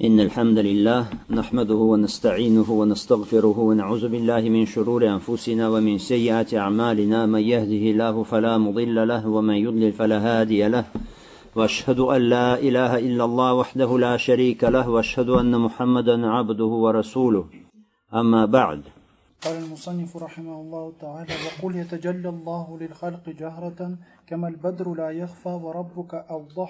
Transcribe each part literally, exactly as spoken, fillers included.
إن الحمد لله نحمده ونستعينه ونستغفره ونعوذ بالله من شرور أنفسنا ومن سيئات أعمالنا من يهده الله فلا مضل له ومن يضلل فلا هادي له وأشهد أن لا إله إلا الله وحده لا شريك له وأشهد أن محمدا عبده ورسوله أما بعد. قال المصنف رحمه الله تعالى: وقل يتجلى الله للخلق جهرة كما البدر لا يخفى وربك أوضح.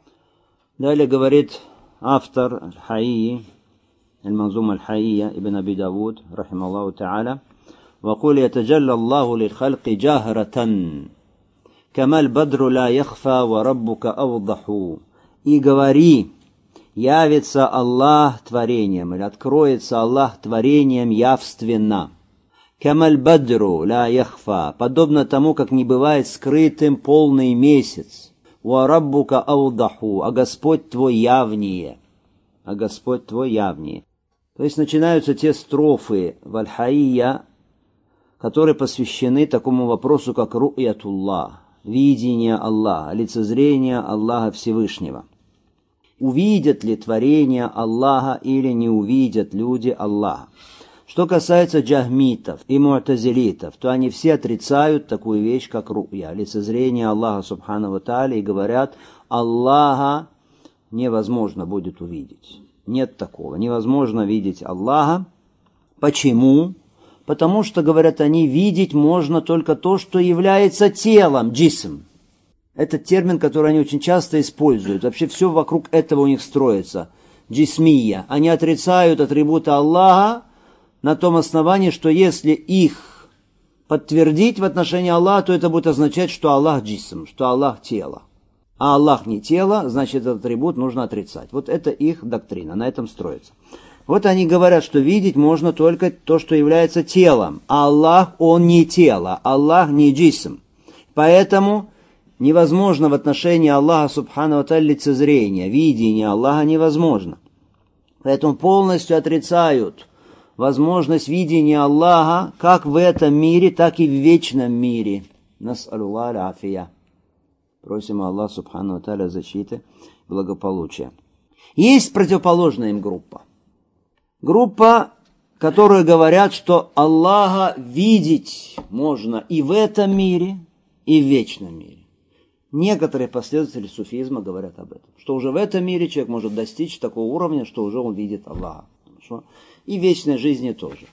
Далее говорит автор Аль-Хайи, Аль-Манзума Аль-Хайия, Ибн Аби Давуд, рахималлаху та'аля: وقل يتجلى الله للخلق جهرة كما البدر لا يخفى وربك أوضح. И говори, явится Аллах творением, или откроется Аллах творением явственно. Камаль бадру ла яхфа, подобно тому, как не бывает скрытым полный месяц. Ва раббука аудаху, а Господь твой явнее. А Господь твой явнее. То есть начинаются те строфы в Аль-Хайя, которые посвящены такому вопросу, как ру'ятуллах, видение Аллаха, лицезрение Аллаха Всевышнего. Увидят ли творение Аллаха или не увидят люди Аллаха? Что касается джахмитов и му'тазилитов, то они все отрицают такую вещь, как ру'я, лицезрение Аллаха субхану ва тааля, и говорят, Аллаха невозможно будет увидеть. Нет такого, невозможно видеть Аллаха. Почему? Потому что, говорят они, видеть можно только то, что является телом, джисм. Это термин, который они очень часто используют. Вообще все вокруг этого у них строится. Джисмия. Они отрицают атрибуты Аллаха на том основании, что если их подтвердить в отношении Аллаха, то это будет означать, что Аллах джисм, что Аллах тело. А Аллах не тело, значит, этот атрибут нужно отрицать. Вот это их доктрина, на этом строится. Вот они говорят, что видеть можно только то, что является телом. А Аллах, он не тело, Аллах не джисм. Поэтому невозможно в отношении Аллаха субхану ва тааля лицезрение, видение Аллаха невозможно. Поэтому полностью отрицают возможность видения Аллаха как в этом мире, так и в вечном мире. Нас'алуллах аль-афия. Просим Аллаха субхану ва тааля защиты, благополучия. Есть противоположная им группа. Группа, которые говорят, что Аллаха видеть можно и в этом мире, и в вечном мире. Некоторые последователи суфизма говорят об этом, что уже в этом мире человек может достичь такого уровня, что уже он видит Аллаха. Хорошо? И в вечной жизни тоже.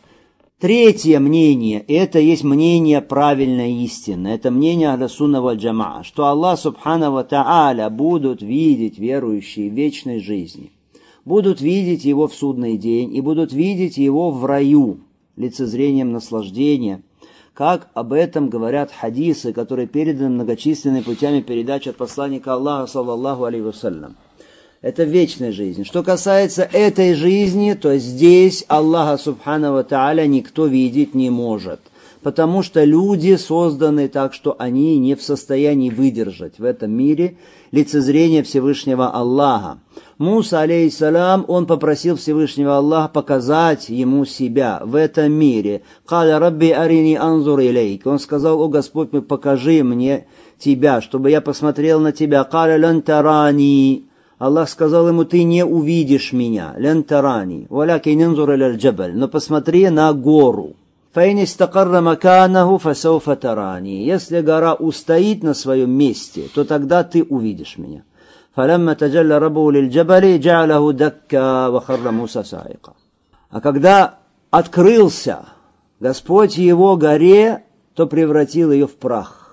Третье мнение, это есть мнение правильной истины, это мнение Ахля Сунна валь Джамаа, что Аллах субхану ва тааля будут видеть верующие в вечной жизни, будут видеть Его в судный день и будут видеть Его в раю, лицезрением наслаждения, как об этом говорят хадисы, которые переданы многочисленными путями передач от посланника Аллаха, саллаллаху алейхи вассалям. Это вечная жизнь. Что касается этой жизни, то здесь Аллаха субхану ва тааля никто видеть не может. Потому что люди созданы так, что они не в состоянии выдержать в этом мире лицезрение Всевышнего Аллаха. Муса, алейхиссалям, он попросил Всевышнего Аллаха показать ему себя в этом мире. «Каля рабби арини анзур илейк». Он сказал: «О Господь, покажи мне тебя, чтобы я посмотрел на тебя». «Каля лан тарани». Аллах сказал ему: «Ты не увидишь меня». «Лан тарани, валякин анзур иля аль-джабаль». Но посмотри на гору. «Фаин истакарра маканаху фасауфа тарани». Если гора устоит на своем месте, то тогда ты увидишь меня. فلما تجلى ربه للجبل جعله دكا وخر موسى صاعقا. А когда открылся Господь его горе, то превратил ее в прах.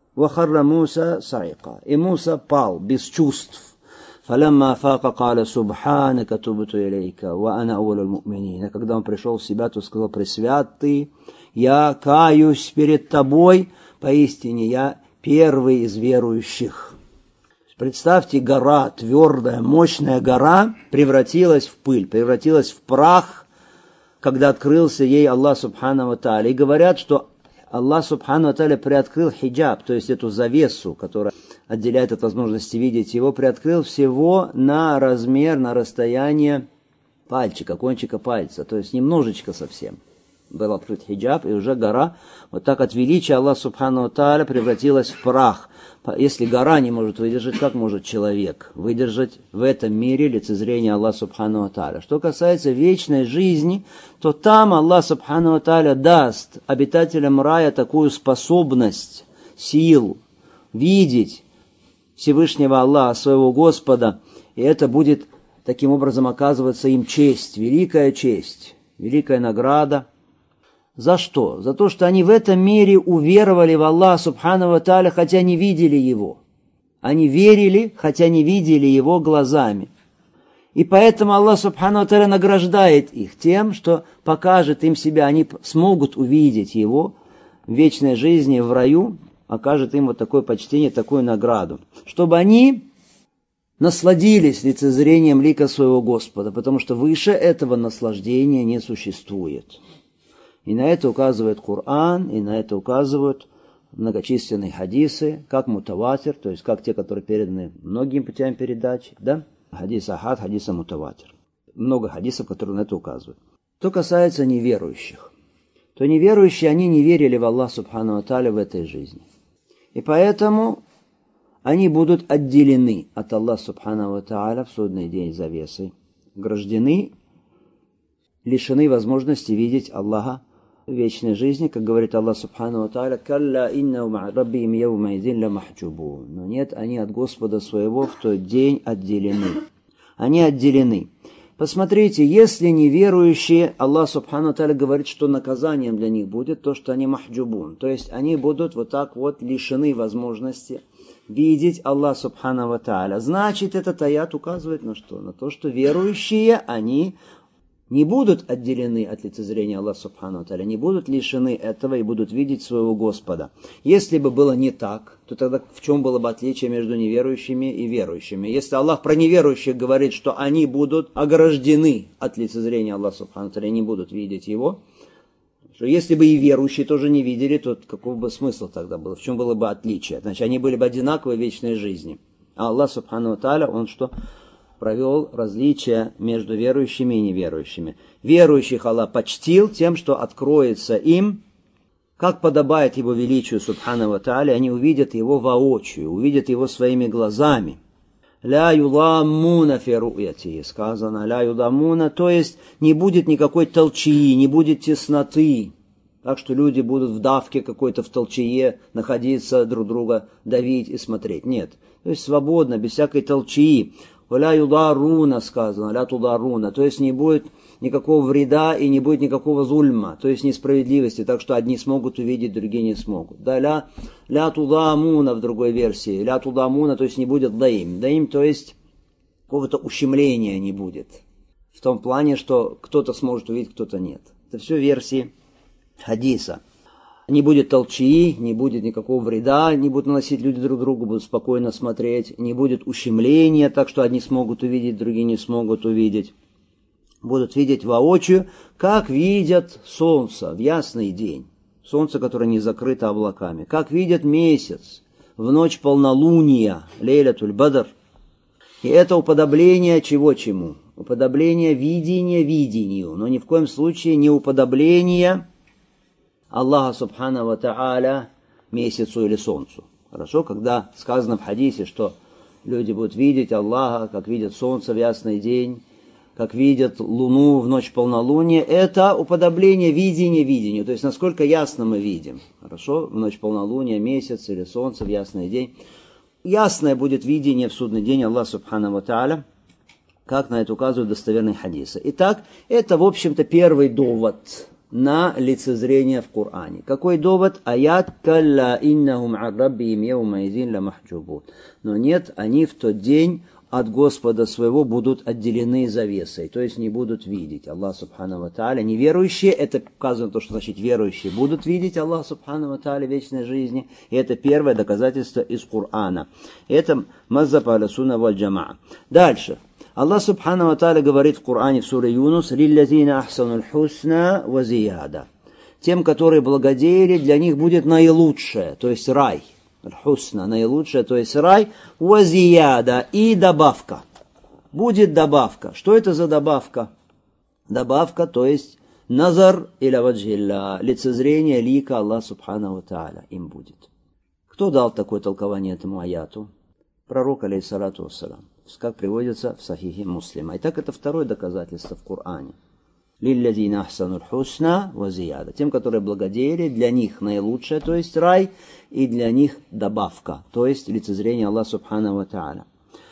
وخر موسى صاعقا. И Муса пал без чувств. فلما فاق قال سبحانك تبت إليك وأنا أول المؤمنين. А когда он пришел в себя, то сказал: пресвят ты, я каюсь перед тобой, поистине я первый из верующих. Представьте, гора, твердая, мощная гора, превратилась в пыль, превратилась в прах, когда открылся ей Аллах субхану ва тааля. И говорят, что Аллах субхану ва тааля приоткрыл хиджаб, то есть эту завесу, которая отделяет от возможности видеть его, приоткрыл всего на размер, на расстояние пальчика, кончика пальца, то есть немножечко совсем. был открыт хиджаб, и уже гора, вот так от величия Аллах Субхану ва Тааля превратилась в прах. Если гора не может выдержать, как может человек выдержать в этом мире лицезрение Аллаха Субхану ва Тааля? Что касается вечной жизни, то там Аллах Субхану ва Тааля даст обитателям рая такую способность, силу видеть Всевышнего Аллаха, своего Господа, и это будет таким образом оказываться им честь, великая честь, великая награда. За что? За то, что они в этом мире уверовали в Аллаха Субхану ва Тааля, хотя не видели Его. Они верили, хотя не видели Его глазами. И поэтому Аллах Субхану ва Тааля награждает их тем, что покажет им себя. Они смогут увидеть Его в вечной жизни, в раю, окажет им вот такое почтение, такую награду. Чтобы они насладились лицезрением лика своего Господа, потому что выше этого наслаждения не существует. И на это указывает Коран, и на это указывают многочисленные хадисы, как мутаватир, то есть как те, которые переданы многими путями передачи, да? Хадис ахад, хадиса мутаватир. Много хадисов, которые на это указывают. Что касается неверующих, то неверующие, они не верили в Аллаха Субхану ва Тааля в этой жизни. И поэтому они будут отделены от Аллаха Субхану ва Тааля в судный день завесой, ограждены, лишены возможности видеть Аллаха в вечной жизни, как говорит Аллах Субхану ва Тааля, «Калла иннахум ан раббихим яумаидин ламахджубун». Но нет, они от Господа своего в тот день отделены. Они отделены. Посмотрите, если неверующие, Аллах Субхану ва Тааля говорит, что наказанием для них будет то, что они махджубун. То есть они будут вот так вот лишены возможности видеть Аллах Субхану ва Тааля. Значит, этот аят указывает на что? На то, что верующие, они не будут отделены от лицезрения Аллаха Субхану ва Тааля, не будут лишены этого и будут видеть своего Господа. Если бы было не так, то тогда в чем было бы отличие между неверующими и верующими? Если Аллах про неверующих говорит, что они будут ограждены от лицезрения Аллаха Субхану ва Тааля, не будут видеть его, что если бы и верующие тоже не видели, то каков бы смысл тогда был? В чем было бы отличие? Значит, они были бы одинаковы в вечной жизни. А Аллах Субхану ва Тааля, он что? Провел различия между верующими и неверующими. Верующих Аллах почтил тем, что откроется им, как подобает Его величию Субхану ва Тааля, они увидят Его воочию, увидят Его своими глазами. «Ля юламмуна фи ру'яти», сказано, «ля юламмуна», то есть не будет никакой толчии, не будет тесноты, так что люди будут в давке какой-то, в толчее находиться, друг друга давить и смотреть. Нет, то есть свободно, без всякой толчии. «Ля юдаруна», сказано, «ля тударуна», то есть не будет никакого вреда и не будет никакого зульма, то есть несправедливости, так что одни смогут увидеть, другие не смогут. Да, «ля, ля тудамуна» в другой версии, «ля тудамуна», то есть не будет даим. Даим, то есть какого-то ущемления не будет. В том плане, что кто-то сможет увидеть, кто-то нет. Это все версии хадиса. Не будет толчии, не будет никакого вреда, не будут наносить люди друг другу, будут спокойно смотреть, не будет ущемления, так что одни смогут увидеть, другие не смогут увидеть. Будут видеть воочию, как видят солнце в ясный день. Солнце, которое не закрыто облаками. Как видят месяц в ночь полнолуния, лейлятуль бадр. И это уподобление чего чему? Уподобление видения видению, но ни в коем случае не уподобление Аллаха Субхану ва Тааля месяцу или солнцу. Хорошо, когда сказано в хадисе, что люди будут видеть Аллаха, как видят солнце в ясный день, как видят луну в ночь полнолуния, это уподобление видения видению, то есть насколько ясно мы видим. Хорошо, в ночь полнолуния, месяц или солнце в ясный день. Ясное будет видение в судный день Аллаха Субхану ва Тааля, как на это указывают достоверные хадисы. Итак, это, в общем-то, первый довод на лицезрение в Коране. Какой довод? Аят «Калла иннахум ан раббихим яумаидин ламахджубун». Но нет, они в тот день от Господа своего будут отделены завесой, то есть не будут видеть Аллах Субхану ва Тааля. Неверующие, это указано то, что значит верующие будут видеть Аллах Субхану ва Тааля в вечной жизни. И это первое доказательство из Корана. Это мазхаб ахль-сунна валь джамаа. Дальше. Аллах Субхану ва Тааля говорит в Коране в суре Юнус: «Лиллазина ахсануль хусна ва зияда». Тем, которые благодеяли, для них будет наилучшее, то есть рай. Аль-хусна, наилучшее, то есть рай, ва зияда, и добавка. Будет добавка. Что это за добавка? Добавка, то есть Назар иля ваджилля, лицезрение лика Аллаха субхану ва тааля им будет. Кто дал такое толкование этому аяту? Пророк, алейхиссалату вассалам, как приводится в Сахихе Муслима. Итак, это второе доказательство в Коране. Лилладзина ахсанул хусна ва зияда. Тем, которые благодели, для них наилучшее, то есть рай, и для них добавка, то есть лицезрение Аллаха субхану ва тааля.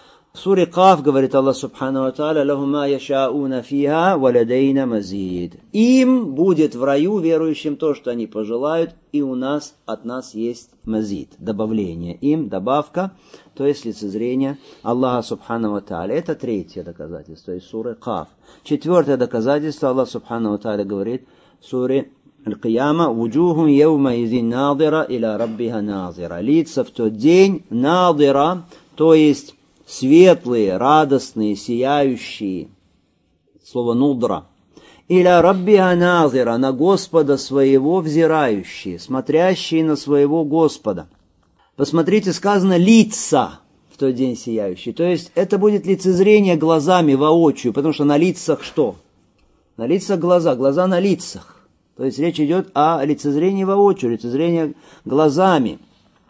В суре Каф говорит Аллах субхану ва тааля: «Лахум ма яшауна фиха ва ладайна мазид». Им будет в раю верующим то, что они пожелают, и у нас, от нас есть мазид, добавление. Им добавка, то есть лицезрение Аллаха субхану ва тааля. Это третье доказательство из суры Каф. Четвертое доказательство Аллах субхану ва тааля говорит в суре Аль-Кияма: «Вуджухум яума изин надира иля раббиха назира». Лица в тот день надира, то есть светлые, радостные, сияющие, слово нудра, иля раббиха назира, на Господа своего взирающие, смотрящие на своего Господа. Посмотрите, сказано лица в тот день сияющие, то есть это будет лицезрение глазами воочию, потому что на лицах что? На лицах глаза, глаза на лицах. То есть речь идет о лицезрении воочию, лицезрение глазами.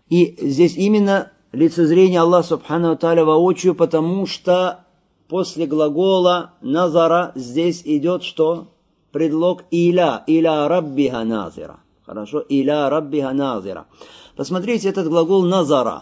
И здесь именно лицезрение Аллаха субхану ва тааля воочию, потому что после глагола назара здесь идет что? Предлог иля, иля раббиха назира. Хорошо? Иля раббиха назира. Посмотрите, этот глагол назара.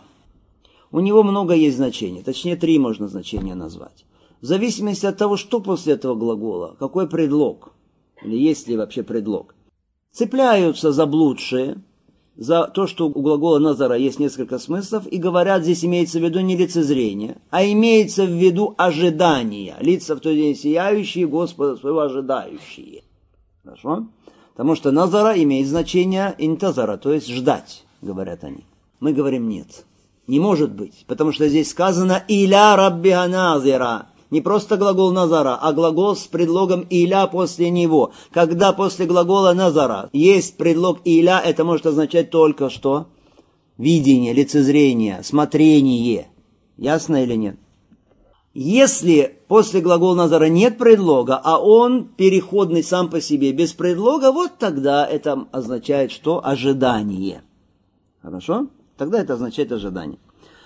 У него много есть значений, точнее три можно значения назвать. В зависимости от того, что после этого глагола, какой предлог, или есть ли вообще предлог. Цепляются заблудшие за то, что у глагола назара есть несколько смыслов, и говорят, здесь имеется в виду не лицезрение, а имеется в виду ожидание. Лица в тот день сияющие, Господа своего ожидающие. Хорошо? Потому что назара имеет значение интазара, то есть ждать, говорят они. Мы говорим нет. Не может быть, потому что здесь сказано «иля раббиха назира». Не просто глагол назара, а глагол с предлогом «иля» после него. Когда после глагола назара есть предлог «иля», это может означать только что видение, лицезрение, смотрение. Ясно или нет? Если после глагола назара нет предлога, а он переходный сам по себе без предлога, вот тогда это означает что? Ожидание. Хорошо? Тогда это означает ожидание.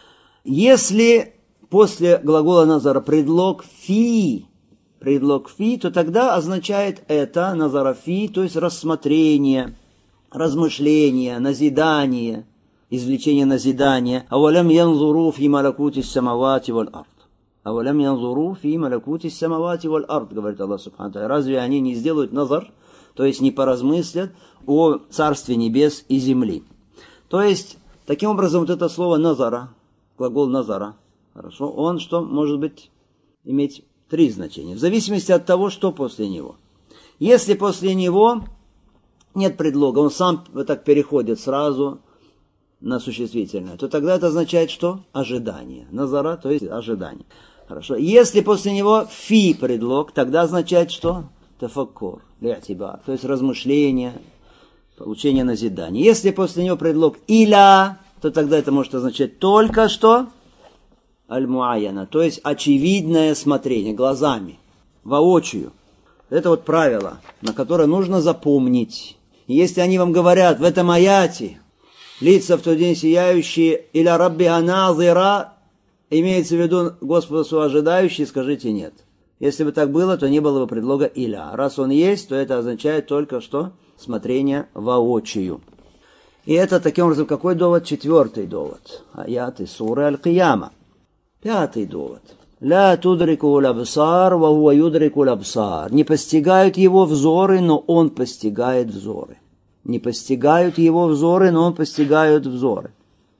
Если после глагола назара предлог фи, предлог фи, то тогда означает это назара фи, то есть рассмотрение, размышление, назидание, извлечение назидания. Авалям янзуру фи малакути самавати валь ард. Авалям янзуру фи малакути самавати валь ард, говорит Аллах субхану ва тааля. Разве они не сделают назар, то есть не поразмыслят о царстве небес и земли? То есть, таким образом, вот это слово назара, глагол назара, хорошо, он что может быть иметь три значения, в зависимости от того, что после него. Если после него нет предлога, он сам вот так переходит сразу на существительное, то тогда это означает что? Ожидание. Назара, то есть ожидание. Хорошо. Если после него фи предлог, тогда означает что? Тафаккур, ли'тибар, то есть размышление, получение назидания. Если после него предлог иля, то тогда это может означать только что? Аль-муаяна, то есть очевидное смотрение глазами, воочию. Это вот правило, на которое нужно запомнить. И если они вам говорят в этом аяте, лица в тот день сияющие, иля раббиха назира, имеется в виду Господа своего ожидающий, скажите нет. Если бы так было, то не было бы предлога иля. Раз он есть, то это означает только что смотрение воочию. И это таким образом какой довод? Четвертый довод. Аят из суры Аль-Кияма. Пятый довод. Ла тудрикул абсар, ва хуа юдрикул абсар. Не постигают его взоры, но он постигает взоры. Не постигают его взоры, но он постигает взоры.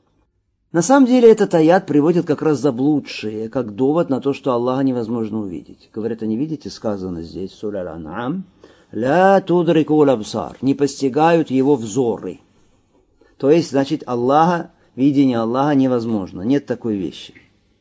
На самом деле этот аят приводит как раз заблудшие, как довод на то, что Аллаха невозможно увидеть. Говорят, они видите, сказано здесь, сура Аль-Ан'ам, ла тудрикул абсар. Не постигают его взоры. То есть, значит, Аллаха, видение Аллаха невозможно. Нет такой вещи.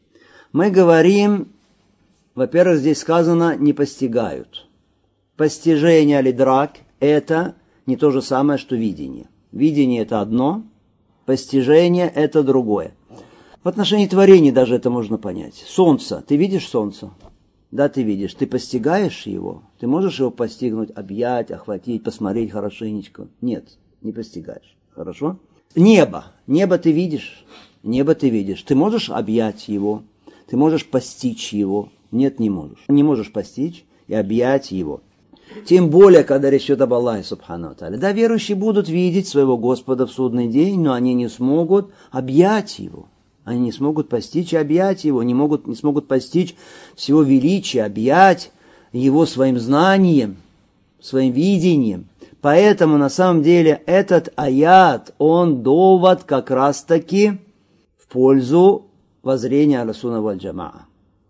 Мы говорим, во-первых, здесь сказано «не постигают». Постижение лидрак – это не то же самое, что видение. Видение – это одно, постижение – это другое. В отношении творений даже это можно понять. Солнце. Ты видишь солнце? Да, ты видишь, ты постигаешь его, ты можешь его постигнуть, объять, охватить, посмотреть хорошенечко. Нет, не постигаешь. Хорошо? Небо. Небо ты видишь. Небо ты видишь. Ты можешь объять его, ты можешь постичь его. Нет, не можешь. Не можешь постичь и объять его. Тем более, когда речь идет об Аллахе, субхану ва тааля. Да, верующие будут видеть своего Господа в судный день, но они не смогут объять его. Они не смогут постичь и объять его, не, могут, не смогут постичь всего величия, объять его своим знанием, своим видением. Поэтому на самом деле этот аят, он довод как раз-таки в пользу воззрения Ахлус-сунна валь джамаа.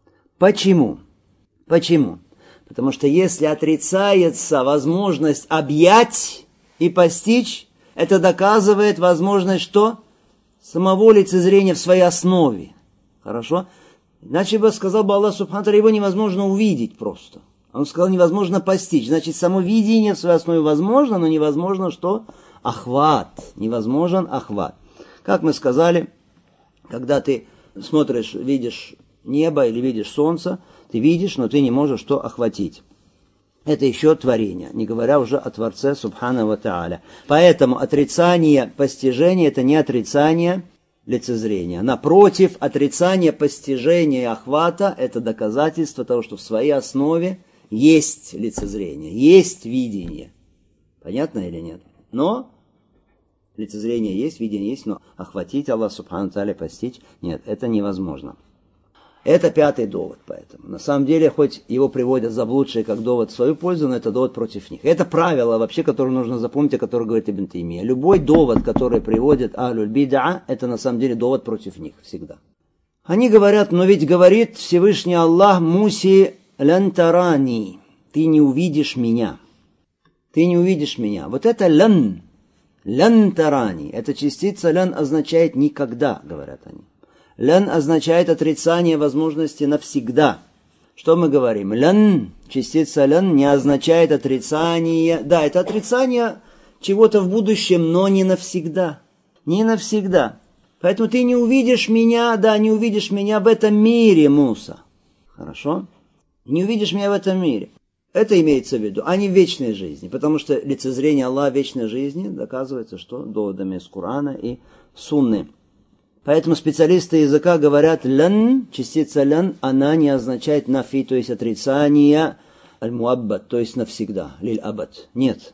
Почему? Почему? Потому что если отрицается возможность объять и постичь, это доказывает возможность что? Самого лицезрения в своей основе. Хорошо? Иначе бы сказал бы Аллах субхану ва тааля, его невозможно увидеть просто. Он сказал, невозможно постичь. Значит, само видение в своей основе возможно, но невозможно что? Охват. Невозможен охват. Как мы сказали, когда ты смотришь, видишь небо или видишь солнце, ты видишь, но ты не можешь что охватить. Это еще творение, не говоря уже о Творце субхану ва тааля. Поэтому отрицание постижения – это не отрицание лицезрения. Напротив, отрицание постижения и охвата – это доказательство того, что в своей основе есть лицезрение, есть видение. Понятно или нет? Но лицезрение есть, видение есть, но охватить Аллах субхану ва тааля, постичь – нет, это невозможно. Это пятый довод, поэтому. На самом деле, хоть его приводят заблудшие как довод в свою пользу, но это довод против них. Это правило вообще, которое нужно запомнить, о котором говорит Ибн Таймия. Любой довод, который приводит ахлюль бида, это на самом деле довод против них всегда. Они говорят, но ведь говорит Всевышний Аллах Мусе «Лан тарани», ты не увидишь меня. Ты не увидишь меня. Вот это «лан», «лан тарани», эта частица «лан» означает «никогда», говорят они. Лян означает отрицание возможности навсегда. Что мы говорим? Лян, частица лян, не означает отрицание. Да, это отрицание чего-то в будущем, но не навсегда. Не навсегда. Поэтому ты не увидишь меня, да, не увидишь меня в этом мире, Муса. Хорошо? Не увидишь меня в этом мире. Это имеется в виду, а не в вечной жизни. Потому что лицезрение Аллаха в вечной жизни доказывается, что доводами из Корана и Сунны. Поэтому специалисты языка говорят «лян», частица «лян», она не означает «нафи», то есть отрицание «аль-муаббад», то есть навсегда, «лиль-абад». Нет.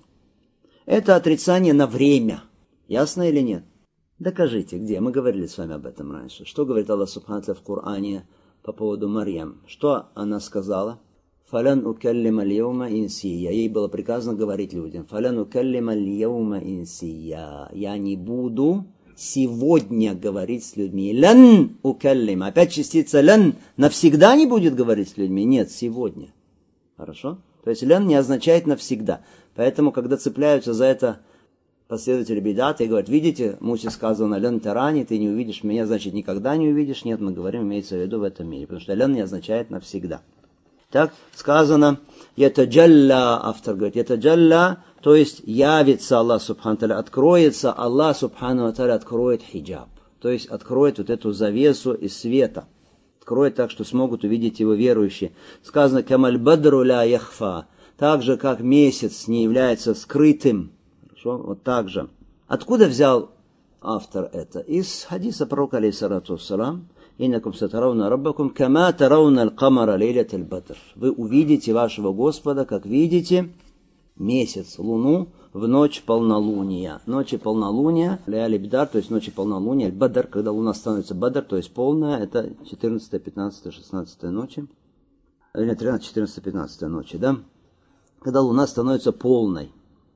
Это отрицание на время. Ясно или нет? Докажите, где? Мы говорили с вами об этом раньше. Что говорит Аллах субхану ва тааля в Коране по поводу Марьям? Что она сказала? «Фалян укаллима аль-яума инсия». Ей было приказано говорить людям. «Фалян укаллима аль-яума инсия». Я не буду сегодня говорить с людьми. Лян укаллим. Опять частица лян навсегда не будет говорить с людьми. Нет, сегодня. Хорошо? То есть лян не означает навсегда. Поэтому, когда цепляются за это последователи бидата и говорят, видите, Мусе сказано лян тарани, ты не увидишь меня, значит никогда не увидишь. Нет, мы говорим, имеется в виду в этом мире. Потому что лян не означает навсегда. Так, сказано, ятаджалла, автор говорит, ятаджалла, то есть явится Аллах субхану ва тааля, откроется, Аллах субхану ва тааля откроет хиджаб. То есть откроет вот эту завесу из света. Откроет так, что смогут увидеть его верующие. Сказано, камаль бадру ля яхфа. Так же, как месяц не является скрытым. Хорошо? Вот так же. Откуда взял автор это? Из хадиса пророка, алейхиссалату вассалам. «Иннакум сатарауна раббакум, кама тарауна аль-камара лейлят аль-бадр». Вы увидите вашего Господа, как видите месяц, луну в ночь полнолуния. Ночи полнолуния, ляли бдар, то есть ночи полнолуния, аль-бадр, когда луна становится бадр, то есть полная, это четырнадцатая, пятнадцатая, шестнадцатая ночи. Или тринадцатая, четырнадцатая, пятнадцатая ночи, да? Когда луна становится полной.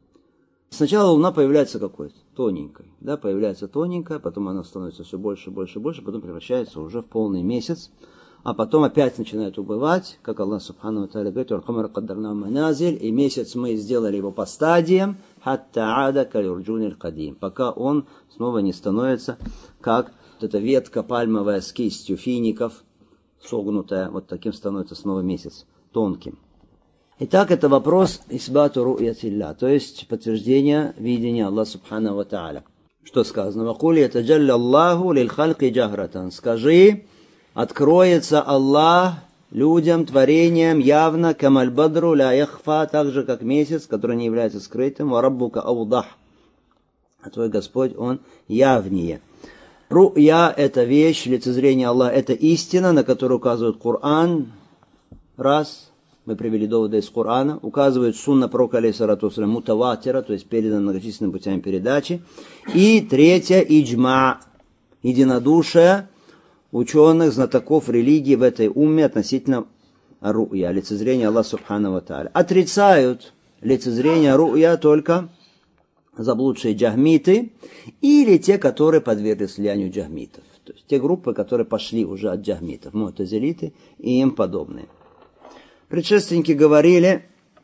Сначала луна появляется какой-то, тоненькой, да, появляется тоненькая, потом она становится все больше, больше, больше, потом превращается уже в полный месяц, а потом опять начинает убывать, как Аллах субхану ва тааля говорит, «Валь-камара каддарнаху маназиль», и месяц мы сделали его по стадиям, «хатта ада каль-урджуниль кадим», пока он снова не становится, как вот эта ветка пальмовая с кистью фиников, согнутая, вот таким становится снова месяц, тонким. Итак, это вопрос исбату ру'ятилля, то есть подтверждение видения Аллаха субхану ва тааля. Что сказано? «Вакули ятаджалля Аллаху лиль халки джахратан». Скажи, откроется Аллах людям, творениям явно, камаль бадру ля яхфа, так же как месяц, который не является скрытым, ва раббука аудах, а твой Господь, Он явнее. Ру'я – это вещь, лицезрение Аллаха – это истина, на которую указывает Коран, раз, мы привели доводы из Корана, указывает сунна пророка алейхиссалату вассалям мутаватира, то есть передана многочисленными путями передачи, и третье – иджма, единодушие ученых, знатоков религии в этой умме относительно ру'я, лицезрения Аллаха субхану ва тааля. Отрицают лицезрение ру'я только заблудшие джахмиты или те, которые подверглись влиянию джахмитов. То есть те группы, которые пошли уже от джахмитов, му'тазилиты и им подобные. Предшественники говорили,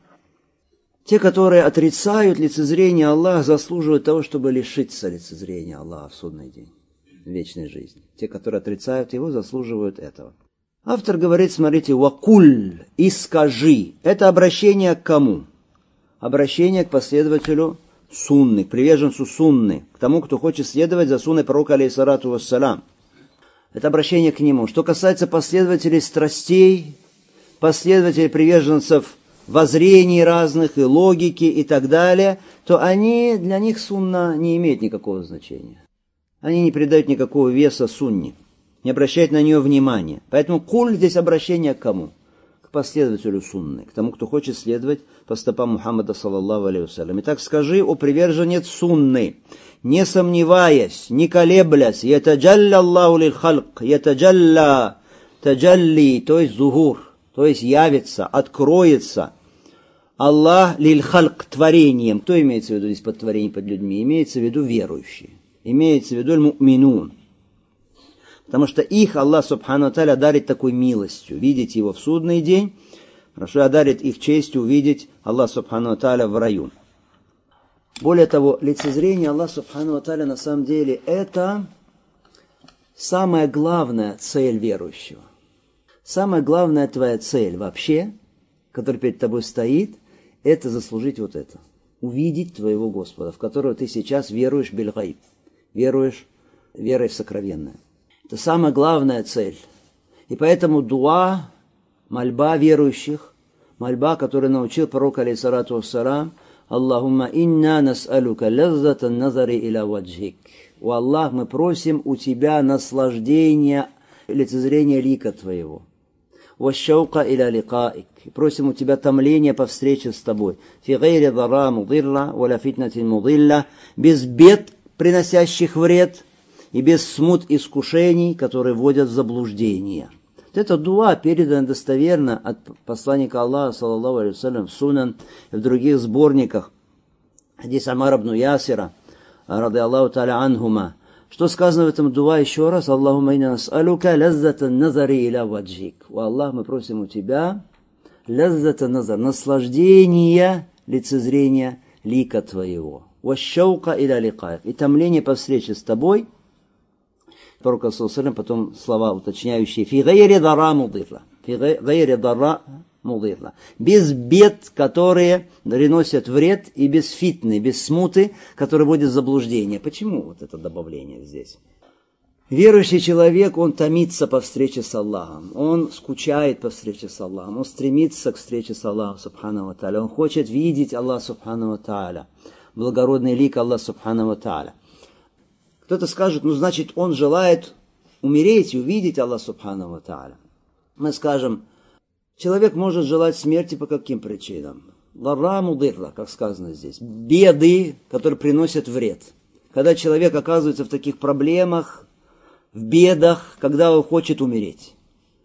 те, которые отрицают лицезрение Аллаха, заслуживают того, чтобы лишиться лицезрения Аллаха в судный день, в вечной жизни. Те, которые отрицают его, заслуживают этого. Автор говорит, смотрите, «Вакуль» и «скажи». Это обращение к кому? Обращение к последователю сунны, к приверженцу сунны, к тому, кто хочет следовать за сунной пророка алейхиссалату вассалям. Это обращение к нему. Что касается последователей страстей, последователей приверженцев воззрений разных и логики и так далее, то они, для них сунна не имеет никакого значения. Они не придают никакого веса сунне, не обращают на нее внимания. Поэтому куль здесь обращение к кому? К последователю сунны, к тому, кто хочет следовать по стопам Мухаммада саллаллаху алейхи вассалям. Итак, скажи, о приверженец сунны, не сомневаясь, не колеблясь, ятаджалля Аллаху лиль халк, ятаджалля, таджалли, то есть зухур, то есть явится, откроется Аллах лиль халк творением. Кто имеется в виду здесь под творением, под людьми? Имеется в виду верующие. Имеется в виду аль-му'минун. Потому что их Аллах субхану ва тааля дарит такой милостью. Видеть его в судный день. Хорошо, одарит их честью увидеть Аллах субхану ва тааля в раю. Более того, лицезрение Аллаха субхану ва тааля на самом деле это самая главная цель верующего. Самая главная твоя цель вообще, которая перед тобой стоит, это заслужить вот это. Увидеть твоего Господа, в которого ты сейчас веруешь биль-гайб. Веруешь верой в сокровенное. Это самая главная цель. И поэтому дуа, мольба верующих, мольба, которую научил пророк алейхиссалату вассалам, Аллахумма инна нас'алука лаззатан назари иля ваджхик. О Аллах, мы просим у тебя наслаждения, лицезрения лика твоего. Ващаука иля ликаик. Просим у тебя томления по встрече с тобой. Фи гайри дара мудилла, валя фитнатин мудилла. Без бед, приносящих вред, и без смут искушений, которые вводят в заблуждение. Вот это дуа передано достоверно от посланника Аллаха, саллаллаху алейхи вассалям, в Сунан и в других сборниках. Хадис Амар ибн Ясира, ради Аллаху та'аля анхума. Что сказано в этом дуа еще раз? Аллахумма инна нас'алука лаззатан назари иля ваджик. О Аллах, мы просим у тебя лаззатан назар, наслаждение лицезрения лика твоего. Ващаука иля ликаик. И томление по встрече с тобой. Пророк саллаллаху алейхи вассалям потом слова уточняющие. Фи гайри дара мудирла. Фи гайри дара мудирла. Без бед, которые приносят вред, и без фитны, без смуты, которые вводят в заблуждение. Почему вот это добавление здесь? Верующий человек, он томится по встрече с Аллахом. Он скучает по встрече с Аллахом. Он стремится к встрече с Аллахом, субхану ва тааля. Он хочет видеть Аллаха, субхану ва тааля. Благородный лик Аллаха, субхану ва тааля. Кто-то скажет, ну значит он желает умереть и увидеть Аллаха субхану ва тааля. Мы скажем, человек может желать смерти по каким причинам? Ларра мудирла, как сказано здесь. Беды, которые приносят вред. Когда человек оказывается в таких проблемах, в бедах, когда он хочет умереть.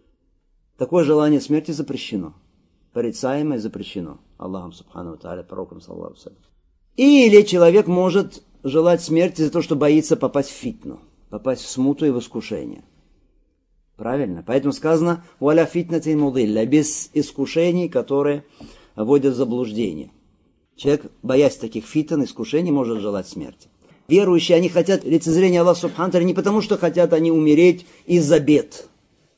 Такое желание смерти запрещено. Порицаемое запрещено. Аллахом субхану ва тааля, пророком саллаллаху алейхи вассалям. Или человек может желать смерти за то, что боится попасть в фитну, попасть в смуту и в искушение. Правильно? Поэтому сказано «Валя фитнатин мудилля», без искушений, которые вводят в заблуждение. Человек, боясь таких фитн, искушений, может желать смерти. Верующие, они хотят лицезрения Аллаха субхану ва тааля не потому, что хотят они умереть из-за бед.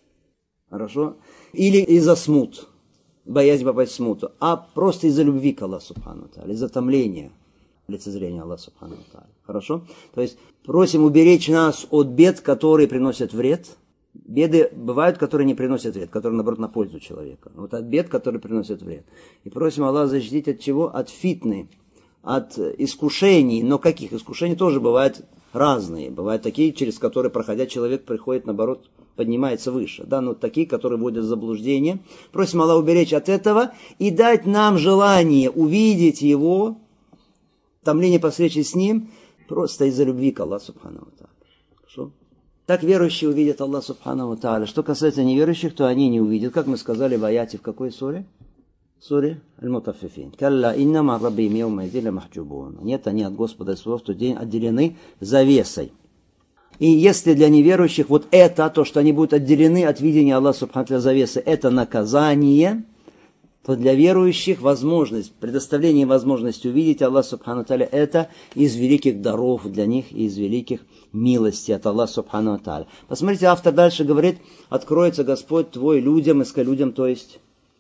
Хорошо? Или из-за смут, боясь попасть в смуту, а просто из-за любви к Аллаху субхану ва тааля, из-за томления лицезрения Аллаха субхану ва тааля. Хорошо? То есть просим уберечь нас от бед, которые приносят вред, Беды бывают, которые не приносят вред, которые, наоборот, на пользу человека. Вот от бед, которые приносят вред. И просим Аллаха защитить от чего? От фитны, от искушений. Но каких? Искушений тоже бывают разные. Бывают такие, через которые, проходя, человек приходит, наоборот, поднимается выше. Да, но такие, которые вводят в заблуждение. Просим Аллаха уберечь от этого и дать нам желание увидеть Его, томление по встрече с Ним, просто из-за любви к Аллаху Субхану ва Тааля. Хорошо? Так верующие увидят Аллах Субхану ва Тааля. Что касается неверующих, то они не увидят. Как мы сказали в аяте, в какой суре? В суре Аль-Мутаффифин. «Калла иннама раббихим йаума идзин лямахджубун». Нет, они от Господа своего в тот день отделены завесой. И если для неверующих вот это, то, что они будут отделены от видения Аллаха Субхану ва Тааля завесы, это наказание, то для верующих возможность, предоставление возможности увидеть Аллаха Субхану ва Тааля, это из великих даров для них и из великих милостей от Аллаха Субхану ва Тааля. Посмотрите, автор дальше говорит: откроется Господь твой людям, иска людям, то есть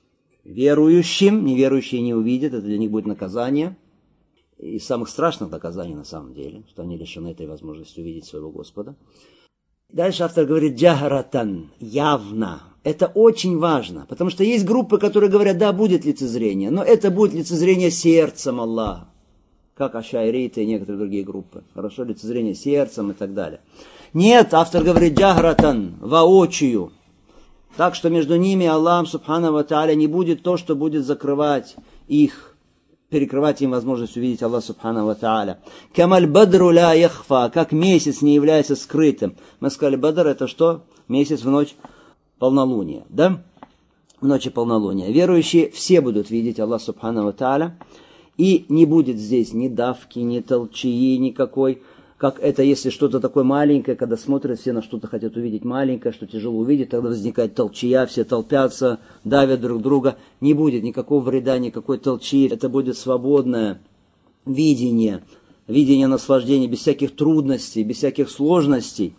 верующим, неверующие не увидят, это для них будет наказание. Из самых страшных наказаний на самом деле, что они лишены этой возможности увидеть своего Господа. Дальше автор говорит джахратан, явно. Это очень важно, потому что есть группы, которые говорят, да, будет лицезрение, но это будет лицезрение сердцем Аллаха, как ашайриты и некоторые другие группы. Хорошо, лицезрение сердцем и так далее. Нет, автор говорит джахратан, воочию. Так что между ними Аллах Субхану ва Тааля не будет то, что будет закрывать их, перекрывать им возможность увидеть Аллаха Субхану ва Тааля. Камаль бадру ля яхфа, как месяц не является скрытым. Мы сказали, бадр это что? Месяц в ночь полнолуния, да? В ночи полнолуния. Верующие все будут видеть Аллаха Субхану ва Тааля. И не будет здесь ни давки, ни толчии никакой. Как это, если что-то такое маленькое, когда смотрят, все на что-то хотят увидеть маленькое, что тяжело увидеть, тогда возникает толчья, все толпятся, давят друг друга. Не будет никакого вреда, никакой толчьи. Это будет свободное видение, видение наслаждения, без всяких трудностей, без всяких сложностей.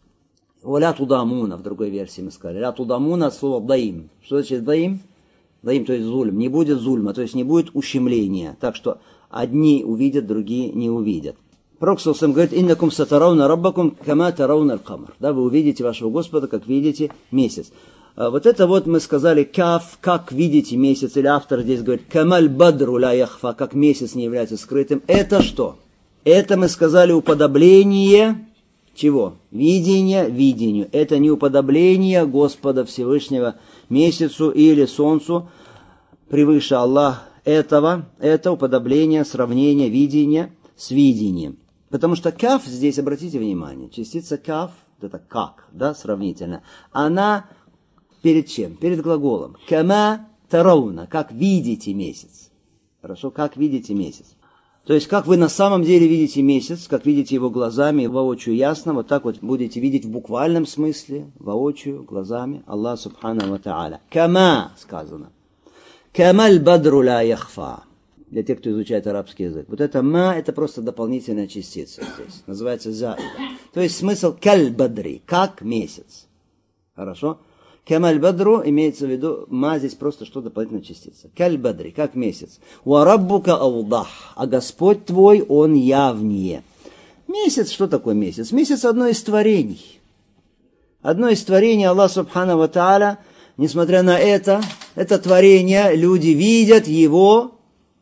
Ля тудамуна, в другой версии мы сказали. Ля тудамуна от слова даим. Что значит даим? Даим, то есть зульм. Не будет зульма, то есть не будет ущемления. Так что одни увидят, другие не увидят. Пророк саллаллаху говорит, «Иннакум сатарауна раббакум кама тарауна аль-камар». Да, вы увидите вашего Господа, как видите месяц. А вот это вот мы сказали, каф, как видите месяц, или автор здесь говорит, «Камаль бадру ля яхфа», как месяц не является скрытым. Это что? Это мы сказали уподобление чего? Видение видению. Это не уподобление Господа Всевышнего месяцу или солнцу превыше Аллах этого. Это уподобление, сравнение, видения с видением. Потому что каф здесь, обратите внимание, частица каф, это как, да, сравнительно, она перед чем? Перед глаголом. Кама тарауна, как видите месяц. Хорошо, как видите месяц. То есть, как вы на самом деле видите месяц, как видите его глазами, воочию ясно, вот так вот будете видеть в буквальном смысле, воочию, глазами, Аллах Субхану ва Тааля. Кама, сказано. Камаль бадру ля яхфа. Для тех, кто изучает арабский язык. Вот это ма, это просто дополнительная частица здесь. Называется заида. То есть смысл каль-бадри, как месяц. Хорошо? Камаль-бадру имеется в виду, ма здесь просто что дополнительная частица. Каль-бадри, как месяц. Ва раббука аудах, а Господь твой, Он явнее. Месяц, что такое месяц? Месяц одно из творений. Одно из творений Аллаха Субхану ва Тааля, несмотря на это, это творение, люди видят его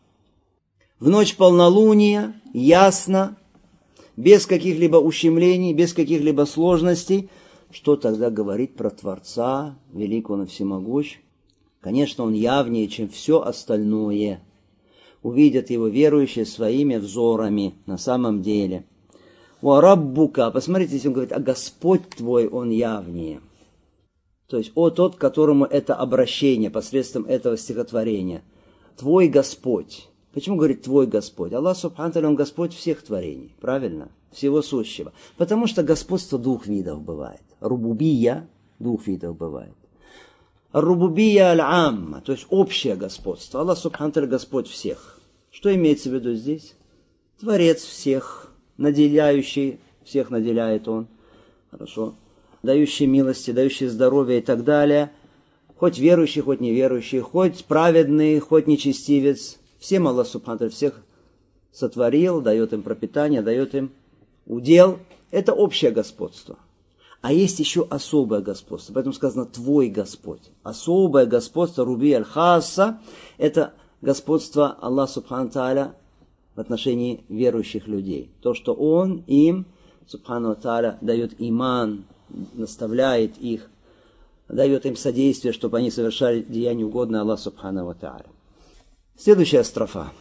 в ночь полнолуния, ясно, без каких-либо ущемлений, без каких-либо сложностей. Что тогда говорить про Творца, великого и всемогущего? Конечно, Он явнее, чем все остальное. Увидят Его верующие своими взорами на самом деле. «Ва раббука», посмотрите, здесь Он говорит, а Господь твой, Он явнее. То есть, о тот, к которому это обращение посредством этого стихотворения. Твой Господь. Почему говорит твой Господь? Аллах Субхану Тааля, Он Господь всех творений, правильно? Всего сущего. Потому что господство двух видов бывает. Рубубия двух видов бывает. Рубубия аль-амма, то есть общее господство. Аллах Субхану Тааля Господь всех. Что имеется в виду здесь? Творец всех, наделяющий, всех наделяет Он. Хорошо. Дающий милости, дающий здоровье и так далее. Хоть верующий, хоть неверующий, хоть праведный, хоть нечестивец. Всем Аллах Субхану Тааля всех сотворил, дает им пропитание, дает им удел. Это общее господство. А есть еще особое господство. Поэтому сказано «твой Господь». Особое господство Руби аль-Хасса – это господство Аллаха Субхану Тааля в отношении верующих людей. То, что Он им, Субхану Тааля, дает иман, наставляет их, дает им содействие, чтобы они совершали деяния угодные Аллаху Субхану Тааля. Следующая строфа.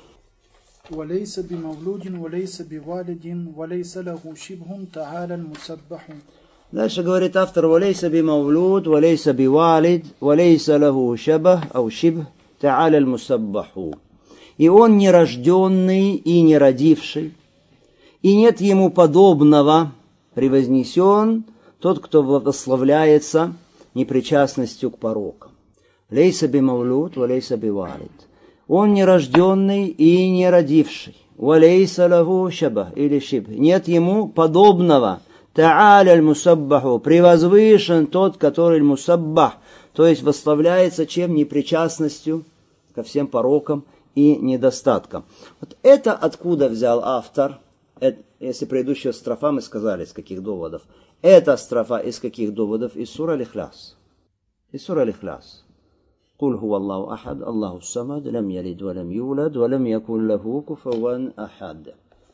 وليس بمولود وليس بوالد وليس له شبه تعالى المسبح. Дальше говорит автор: «Валейса би мавлуд, валейса би валид, валейса лаху шабах, ау шибх, та'аля аль-мусаббаху». И он не рожденный и не родивший, и нет ему подобного, превознесен тот, кто восславляется непричастностью к порокам. «Лейса би мавлуд, валейса би валид». Он не рожденный и не родивший. «Валейса лаху шабах» или шибх. Нет ему подобного. «Та'аля аль-мусаббаху», превозвышен тот, который мусаббах, то есть восславляется чем? Непричастностью ко всем порокам и недостаткам. Вот это откуда взял автор, это, если предыдущая строфа мы сказали, из каких доводов. Эта строфа из каких доводов? Из сура Аль-Ихляс. Из сура Аль-Ихляс. «Куль ху Аллаху ахад, Аллаху самад, лям ялид, валям юлад, валям якун лаху куфаван ахад».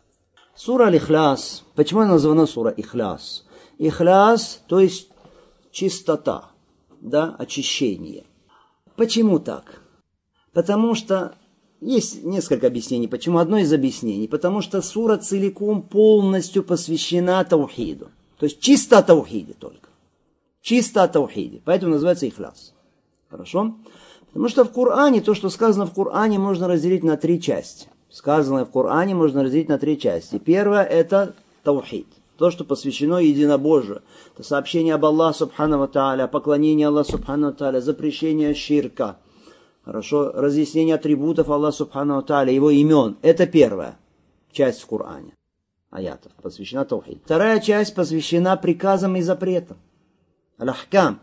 Сура Аль-Ихляс. Почему она названа сура Ихляс? Ихляс, то есть чистота, да, очищение. Почему так? Потому что есть несколько объяснений. Почему? Одно из объяснений. Потому что сура целиком полностью посвящена таухиду. То есть чисто о таухиде только. Чисто о таухиде. Поэтому называется Ихляс. Хорошо? Потому что в Коране, то, что сказано в Коране, можно разделить на три части. Сказанное в Коране можно разделить на три части. Первое – это таухид. То, что посвящено единобожию. Это сообщение об Аллахе Субхану ва Тааля, поклонение Аллаху Субхану ва Тааля, запрещение ширка. Хорошо? Разъяснение атрибутов Аллаха Субхану ва Тааля, его имен. Это первая часть в Коране. Аятов. Посвящена таухид. Вторая часть посвящена приказам и запретам. Аль-Ахкам.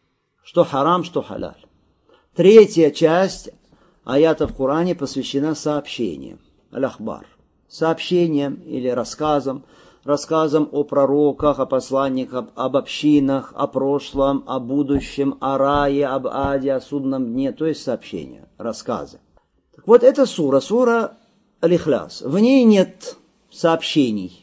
Что харам, что халаль. Третья часть аятов в Коране посвящена сообщениям, аль-ахбар, сообщениям или рассказам, рассказам о пророках, о посланниках, об общинах, о прошлом, о будущем, о рае, об аде, о судном дне, то есть сообщения, рассказы. Так вот, эта сура, сура Аль-Ихляс, в ней нет сообщений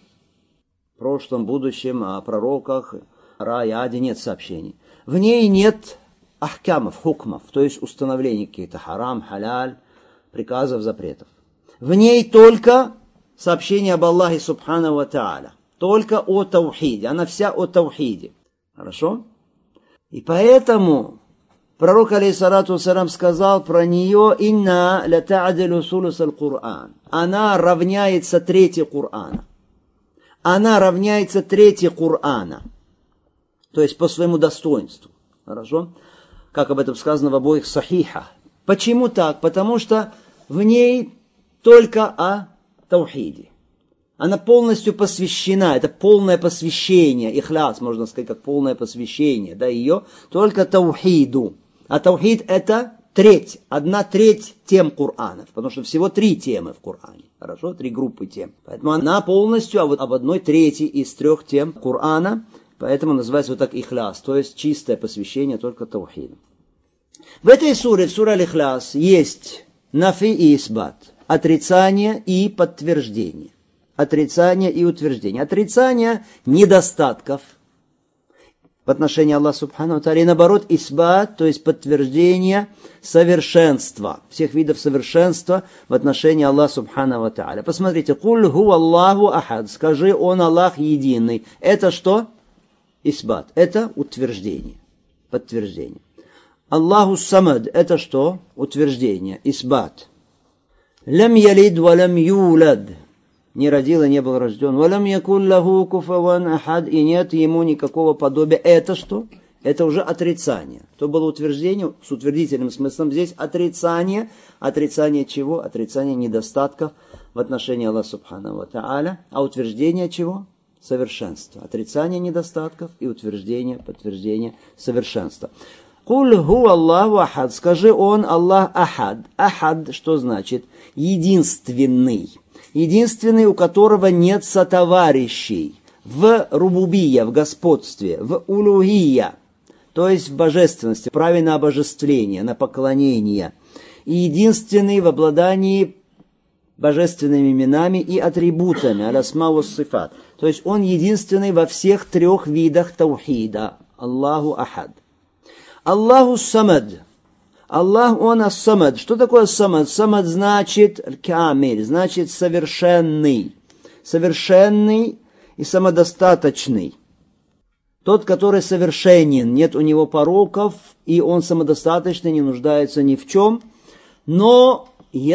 о прошлом, будущем, о пророках, о рае, аде, нет сообщений. В ней нет ахкамов, хукмов, то есть установлений каких-то харам, халяль, приказов, запретов. В ней только сообщение об Аллахе Субхану ва Тааля, только о таухиде, она вся о таухиде. Хорошо? И поэтому пророк, алейхиссалату вассалям, сказал про нее: «Инна ла та'дилу сулус аль-Кур'ан». Она равняется трети Кур'ана. Она равняется трети Кур'ана. То есть по своему достоинству. Хорошо? Как об этом сказано в обоих сахихах. Почему так? Потому что в ней только о таухиде. Она полностью посвящена, это полное посвящение, ихляс, можно сказать, как полное посвящение, да, ее только таухиду. А таухид это треть, одна треть тем Корана, потому что всего три темы в Коране, хорошо, три группы тем. Поэтому она полностью об одной трети из трех тем Корана, поэтому называется вот так ихляс, то есть чистое посвящение только таухиду. В этой суре, в суре Аль-Ихляс, есть нафи и исбат, отрицание и подтверждение. Отрицание и утверждение. Отрицание недостатков в отношении Аллаха Субхану ва Тааля. И наоборот, исбат, то есть подтверждение совершенства, всех видов совершенства в отношении Аллаха Субхану ва Тааля. Посмотрите, «Куль ху Аллаху ахад», скажи, Он Аллах единый. Это что? Исбат. Это утверждение, подтверждение. Аллаху самад, это что? Утверждение, исбат. Лям ялид ва лям юлад, не родил и не был рожден. Ва лям якун лаху куфаван ахад, и нет ему никакого подобия. Это что? Это уже отрицание. То было утверждение с утвердительным смыслом. Здесь отрицание. Отрицание чего? Отрицание недостатков в отношении Аллаха Субхану ва Тааля. А утверждение чего? Совершенства. Отрицание недостатков и утверждение, подтверждение совершенства. «Куль ху Аллаху ахад», скажи, Он Аллах ахад. Ахад что значит? Единственный. Единственный, у которого нет сотоварищей. в рубубия, в господстве, в улухия, то есть в божественности, праве на обожествление, на поклонение. И единственный в обладании божественными именами и атрибутами, алясма ва сифат. То есть он единственный во всех трех видах таухида. Аллаху ахад. Аллаху самад. Аллах, он ас-самад. Что такое самад? Самад значит камиль, значит совершенный. Совершенный и самодостаточный. Тот, который совершенен, нет у него пороков, и он самодостаточный, не нуждается ни в чем. Но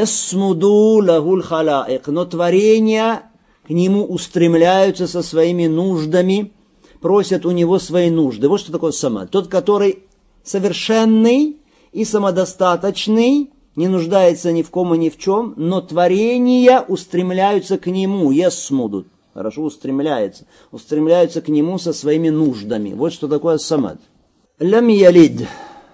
ясмуду лахуль халаик. Но творения к нему устремляются со своими нуждами, просят у него свои нужды. Вот что такое самад. Тот, который совершенный и самодостаточный, не нуждается ни в ком и ни в чем, но творения устремляются к нему, ясмудут. Хорошо, устремляются. Устремляются к нему со своими нуждами. Вот что такое самад. Лям ялид.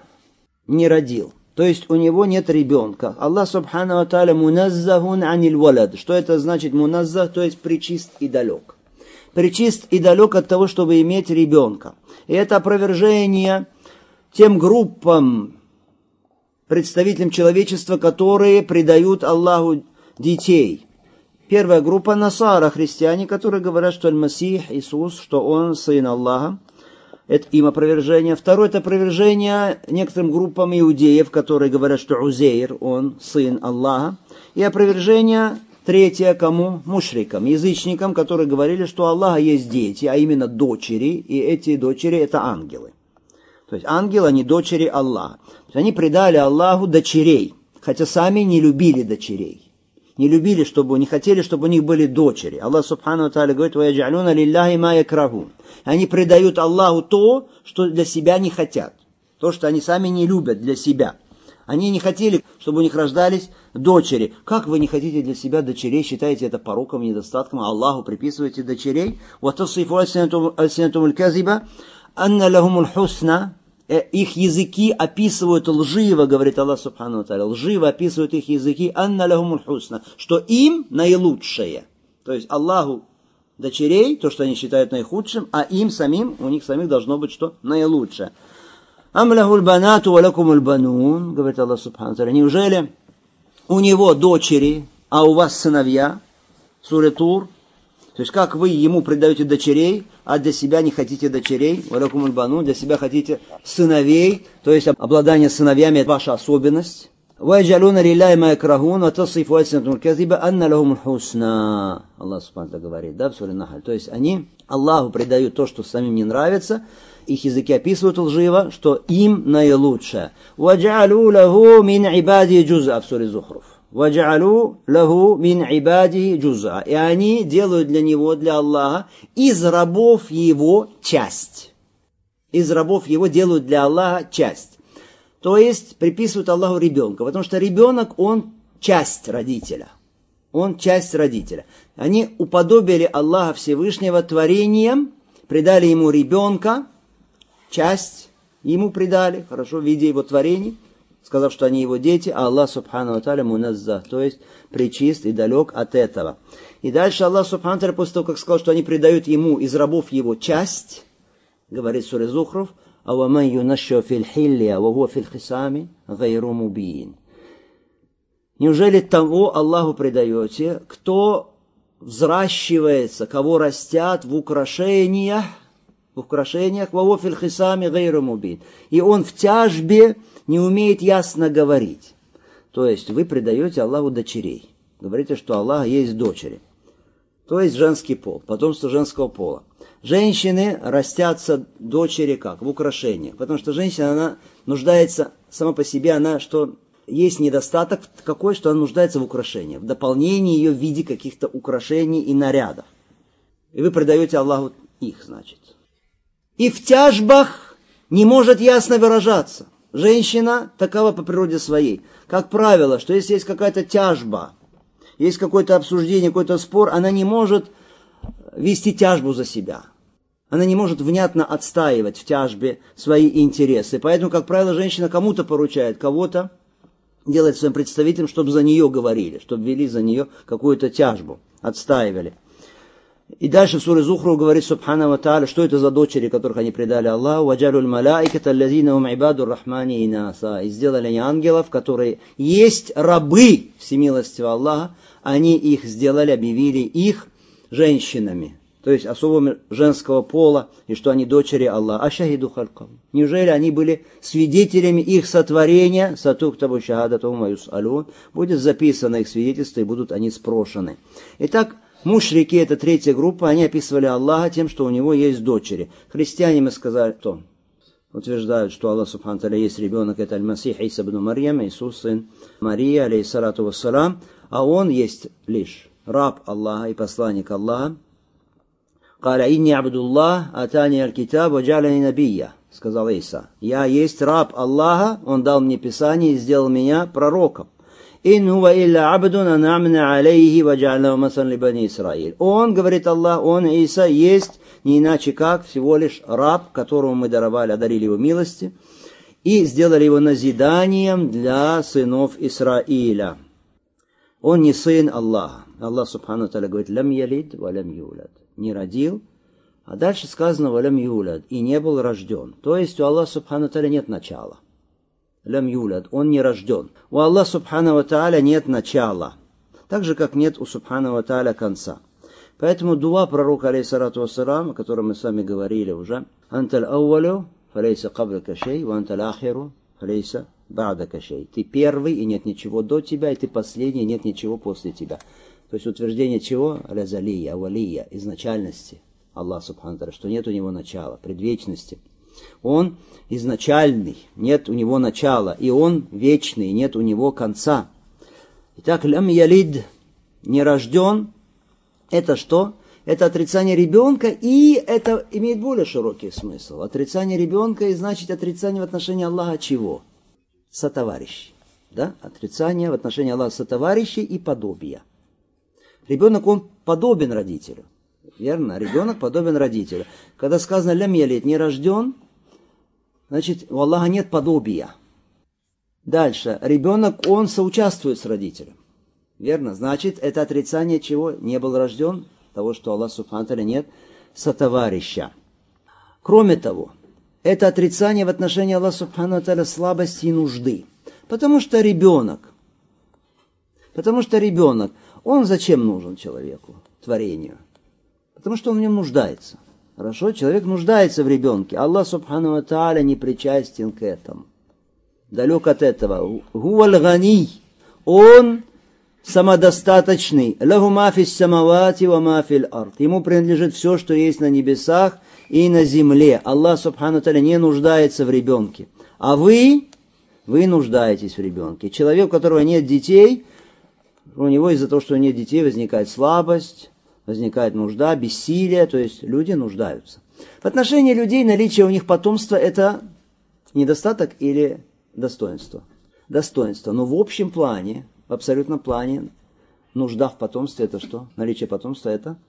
Не родил. То есть у него нет ребенка. Аллах субхану ва тааля муназзахун аниль валад. Что это значит муназзах? То есть причист и далек. Причист и далек от того, чтобы иметь ребенка. И это опровержение тем группам, представителям человечества, которые предают Аллаху детей. Первая группа насара, христиане, которые говорят, что Аль-Масих, Иисус, что Он сын Аллаха. Это им опровержение. Второе, это опровержение некоторым группам иудеев, которые говорят, что Узейр, он сын Аллаха. И опровержение третье кому? Мушрикам, язычникам, которые говорили, что у Аллаха есть дети, а именно дочери, и эти дочери это ангелы. То есть ангелы, они дочери Аллаха. То есть они предали Аллаху дочерей, хотя сами не любили дочерей. Не любили, чтобы, не хотели, чтобы у них были дочери. Аллах субхану ва тааля говорит: «Ваяджалюна лилляхи ма якрахун». Они предают Аллаху то, что для себя не хотят. То, что они сами не любят для себя. Они не хотели, чтобы у них рождались дочери. Как вы не хотите для себя дочерей? Считаете это пороком, недостатком? Аллаху приписываете дочерей? «Ватасифу альсинатум аль-казиба анна лахумул хусна». Их языки описывают лживо, говорит Аллах субхану ва тааля, лживо описывают их языки, анна лахумул хусна, что им наилучшее. То есть Аллаху дочерей, то, что они считают наихудшим, а им самим, у них самих должно быть что? Наилучшее. Ам лахул банату ва лакумул банун, говорит Аллах субхану ва тааля, неужели у него дочери, а у вас сыновья? Сура Тур. То есть, как вы ему предаете дочерей, а для себя не хотите дочерей, валякумуль банун, для себя хотите сыновей, то есть обладание сыновьями – это ваша особенность. وَيَجْعَلُونَ لِلَّهِ مَا يَكْرَهُونَ وَتَصِفُ أَلْسِنَتُهُمُ الْكَذِبَ أَنَّ لَهُمُ الْحُسْنَى. Аллах субхану говорит, да, в суре Нахль. То есть, они Аллаху предают то, что самим не нравится, их языки описывают лживо, что им наилучшее. وَجَعَلُوا لَهُ مِنْ عِبَادِهِ جُزْءًا в суре Зухруф. وَجَعَلُوا لَهُ مِنْ عِبَادِهِ جُزْءًا. И они делают для него, для Аллаха, из рабов его часть. Из рабов его делают для Аллаха часть. То есть приписывают Аллаху ребенка, потому что ребенок, он часть родителя. Он часть родителя. Они уподобили Аллаха Всевышнего творением, придали ему ребенка, часть ему придали, хорошо, в виде его творений, сказав, что они его дети, а Аллах субхану ва тааля муназзах, то есть пречист и далек от этого. И дальше Аллах субхану ва тааля, после того, как сказал, что они придают ему из рабов его часть, говорит в суре Зухруф: «Аваман юнашшау фил хилля ва хуа фил хисами гайру мубин». Неужели того Аллаху предаете, кто взращивается, кого растят в украшениях, в украшениях, ва хуа фил хисами гайру мубин, и он в тяжбе не умеет ясно говорить. То есть вы предаете Аллаху дочерей. Говорите, что Аллах есть дочери. То есть женский пол, потомство женского пола. Женщины растятся дочери как? В украшениях. Потому что женщина, она нуждается сама по себе, она что есть недостаток какой, что она нуждается в украшениях. В дополнении ее в виде каких-то украшений и нарядов. И вы предаете Аллаху их, значит. И в тяжбах не может ясно выражаться. Женщина такова по природе своей. Как правило, что если есть какая-то тяжба, есть какое-то обсуждение, какой-то спор, она не может вести тяжбу за себя. Она не может внятно отстаивать в тяжбе свои интересы. Поэтому, как правило, женщина кому-то поручает, кого-то делает своим представителем, чтобы за нее говорили, чтобы вели за нее какую-то тяжбу, отстаивали. И дальше в суре Зухру говорит Субхана ва Тааля, что это за дочери, которых они предали Аллаху. «Ваджалю аль-малаиката аллазина хум ибаду рахмани инаса». И сделали они ангелов, которые есть рабы всемилостивого Аллаха. Они их сделали, объявили их женщинами, то есть особо женского пола, и что они дочери Аллаха. Ашахиду халкам. Неужели они были свидетелями их сотворения? Сатуктабу шахадатум ва юс'алун. Будет записано их свидетельство, и будут они спрошены. Итак, мушрики, это третья группа, они описывали Аллаха тем, что у него есть дочери. Христиане, мы сказали, кто? Утверждают, что Аллах Субхану Тааля есть ребенок, это Аль-Масих Иса ибн Марьям, Иисус, сын Мария, алейхиссалату вассалам, а он есть лишь раб Аллаха и посланник Аллаха. «Каля инни абдуллах, атани аль-китаб, ваджаляни набия», сказал Иса. «Я есть раб Аллаха, он дал мне Писание и сделал меня пророком. Ин хува илля абдун ан'амна алейхи ваджаляху масалан ли бани Исраиль». Он, говорит Аллах, он, Иса, есть не иначе как всего лишь раб, которому мы даровали, одарили его милости, и сделали его назиданием для сынов Исраиля. Он не сын Аллаха. Аллах Субхану Тааля говорит, «Лям ялид, ва лям юлад». Не родил, а дальше сказано, «Ва лям юлад», и не был рожден. То есть у Аллаха Субхану Тааля нет начала. Лям юлад, он не рожден. У Аллаха Субхану Тааля нет начала. Так же, как нет у Субхану Тааля конца. Поэтому дуа пророка, алейхиссалату вассалам, о котором мы с вами говорили уже, «Анталь ауалю, фалейса каблака шей, ва анталь ахиру, фалейса ба'дака шей». Ты первый, и нет ничего до тебя, и ты последний, и нет ничего после тебя. То есть утверждение чего? Алязалия, авалия, изначальности Аллаха Субхану Тааля, что нет у него начала, предвечности. Он изначальный, нет у него начала, и он вечный, нет у него конца. Итак, лям ялид, не рожден, это что? Это отрицание ребенка, и это имеет более широкий смысл. Отрицание ребенка, и значит отрицание в отношении Аллаха чего? Сотоварищей. Да? Отрицание в отношении Аллаха сотоварищей и подобия. Ребенок, он подобен родителю. Верно? Ребенок подобен родителю. Когда сказано «лям ялид», не рожден, значит, у Аллаха нет подобия. Дальше. Ребенок, он соучаствует с родителем. Верно? Значит, это отрицание чего? Не был рожден, того, что Аллах Субхану Тааля нет сотоварища. Кроме того, это отрицание в отношении Аллаха Субхану Тааля слабости и нужды. Потому что ребенок, потому что ребенок, он зачем нужен человеку, творению? Потому что он в нем нуждается. Хорошо? Человек нуждается в ребенке. Аллах Субхану Тааля не причастен к этому. Далек от этого. Гуаль гани. Он самодостаточный. Лаху ма фис самавати ва ма фил ард. Ему принадлежит все, что есть на небесах и на земле. Аллах Субхану Тааля не нуждается в ребенке. А вы, вы нуждаетесь в ребенке. Человек, у которого нет детей, у него из-за того, что нет детей, возникает слабость, возникает нужда, бессилие, то есть люди нуждаются. В отношении людей наличие у них потомства – это недостаток или достоинство? Достоинство. Но в общем плане, в абсолютном плане, нужда в потомстве – это что? Наличие потомства – это?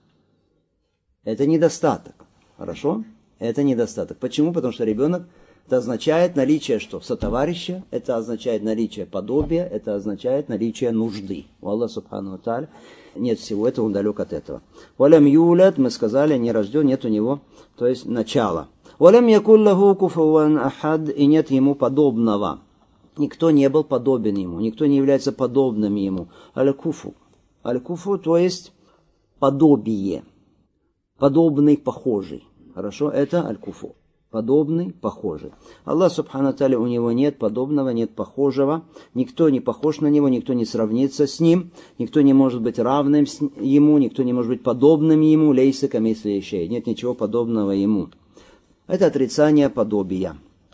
Это недостаток. Хорошо? Это недостаток. Почему? Потому что ребенок – это означает наличие что? Сотоварища, это означает наличие подобия, это означает наличие нужды. У Аллаха Субхану Тааля нет всего этого, он далек от этого. Валям юлят, мы сказали, не рожден, нет у него, то есть начала. Валям якуллаху куфуан ахад, и нет ему подобного. Никто не был подобен ему, никто не является подобным ему. Аль-куфу. Аль-куфу, то есть подобие. Подобный, похожий. Хорошо, это аль-куфу. Подобный, похожий. Аллах Субхану Тааля, у него нет подобного, нет похожего. Никто не похож на него, никто не сравнится с ним, никто не может быть равным ему, никто не может быть подобным ему. Лейса камисли шей. Нет ничего подобного ему. Это отрицание подобия.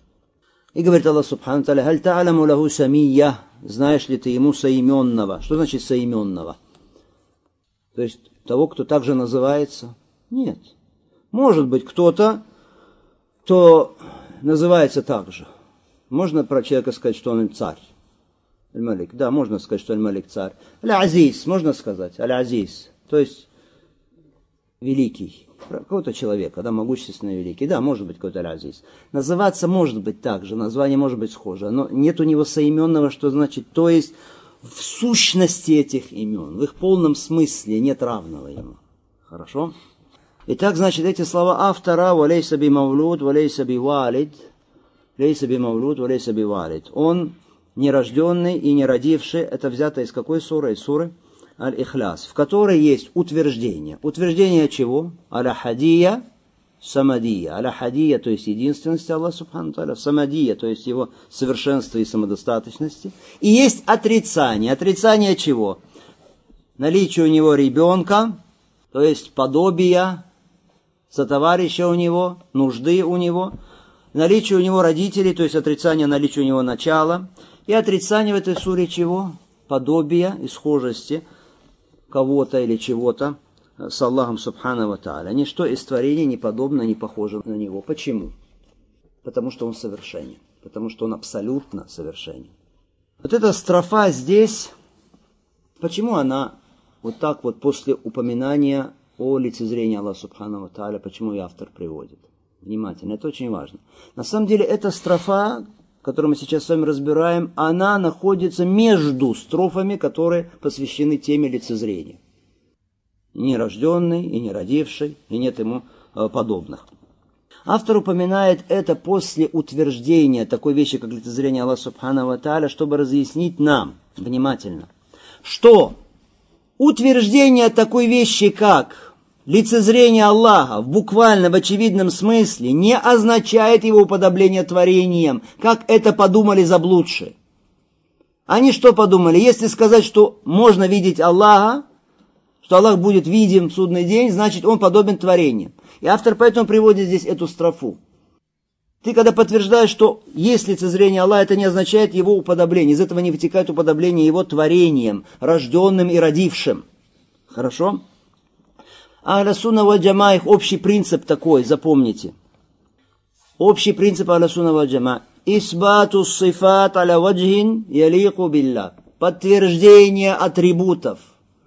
И говорит Аллах Субхану Тааля, «Халь та'аламу лаху самия». Знаешь ли ты ему соименного? Что значит соименного? То есть того, кто также называется? Нет. Может быть, кто-то, кто называется так же. Можно про человека сказать, что он царь. Аль-Малик. Да, можно сказать, что Аль-Малик царь. Аль-Азиз, можно сказать. Аль-Азиз. То есть великий. Какого-то человека, да, могущественный великий. Да, может быть, какой-то Аль-Азиз. Называться может быть так же, название может быть схоже, но нет у него соименного, что значит, то есть в сущности этих имен, в их полном смысле нет равного ему. Хорошо? Итак, значит, эти слова автора «Валейса би мавлуд, валейса би валид», «Лейса би мавлуд, валейса би валид». Он нерожденный и не родивший. Это взято из какой суры? Из суры Аль-Ихляс, в которой есть утверждение. Утверждение чего? Аля-хадия, самадия. Аля-хадия, то есть единственности Аллаха Субхану Тааля. Самадия, то есть его совершенства и самодостаточности. И есть отрицание. Отрицание чего? Наличие у него ребенка, то есть подобия, сотоварища у него, нужды у него. Наличие у него родителей, то есть отрицание наличия у него начала. И отрицание в этой суре чего? Подобия и схожести кого-то или чего-то с Аллахом Субхану ва Тааля. Ничто из творения не подобно, не похоже на него. Почему? Потому что он совершенен. Потому что он абсолютно совершенен. Вот эта строфа здесь, почему она вот так вот после упоминания о лицезрении Аллаха Субхану ва Тааля, почему и автор приводит? Внимательно, это очень важно. На самом деле, эта строфа, которую мы сейчас с вами разбираем, она находится между строфами, которые посвящены теме лицезрения. Не рожденный и не родивший, и нет ему подобных. Автор упоминает это после утверждения такой вещи, как лицезрение Аллаха Субхану ва Тааля, чтобы разъяснить нам, внимательно, что утверждение такой вещи, как лицезрение Аллаха в буквально, в очевидном смысле не означает его уподобление творениям, как это подумали заблудшие. Они что подумали? Если сказать, что можно видеть Аллаха, что Аллах будет видим в судный день, значит он подобен творениям. И автор поэтому приводит здесь эту строфу. Ты когда подтверждаешь, что есть лицезрение Аллаха, это не означает его уподобление. Из этого не вытекает уподобление его творениям, рожденным и родившим. Хорошо? Ахля сунна валь джама, их общий принцип такой, запомните. Общий принцип ахля сунна валь джама. Исбату сифат аля ваджхин ялику билля. Подтверждение атрибутов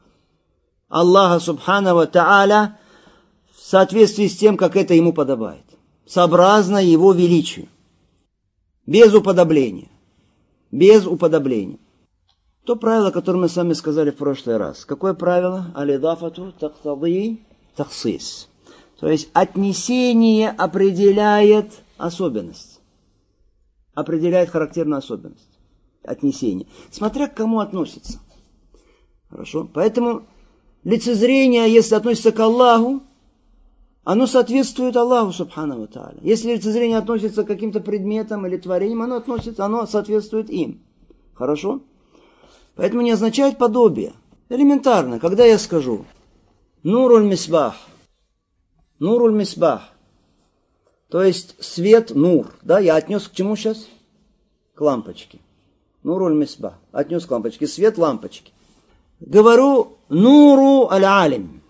Аллаха Субхану ва Тааля в соответствии с тем, как это ему подобает. Сообразно его величию. Без уподобления. Без уподобления. То правило, которое мы с вами сказали в прошлый раз. Какое правило? Алидафату тактади тахсис. То есть отнесение определяет особенность. Определяет характерную особенность. Отнесение. Смотря к кому относится. Хорошо? Поэтому лицезрение, если относится к Аллаху, оно соответствует Аллаху Субхану ва Тааля. Если лицезрение относится к каким-то предметам или творениям, оно относится, оно соответствует им. Хорошо? Поэтому не означает подобие. Элементарно, когда я скажу Нуруль мисбах, Нуруль мисбах, то есть свет, нур, да, я отнес к чему сейчас? К лампочке. Нуруль мисбах, отнес к лампочке, свет лампочки. Говорю Нуру аль-алим,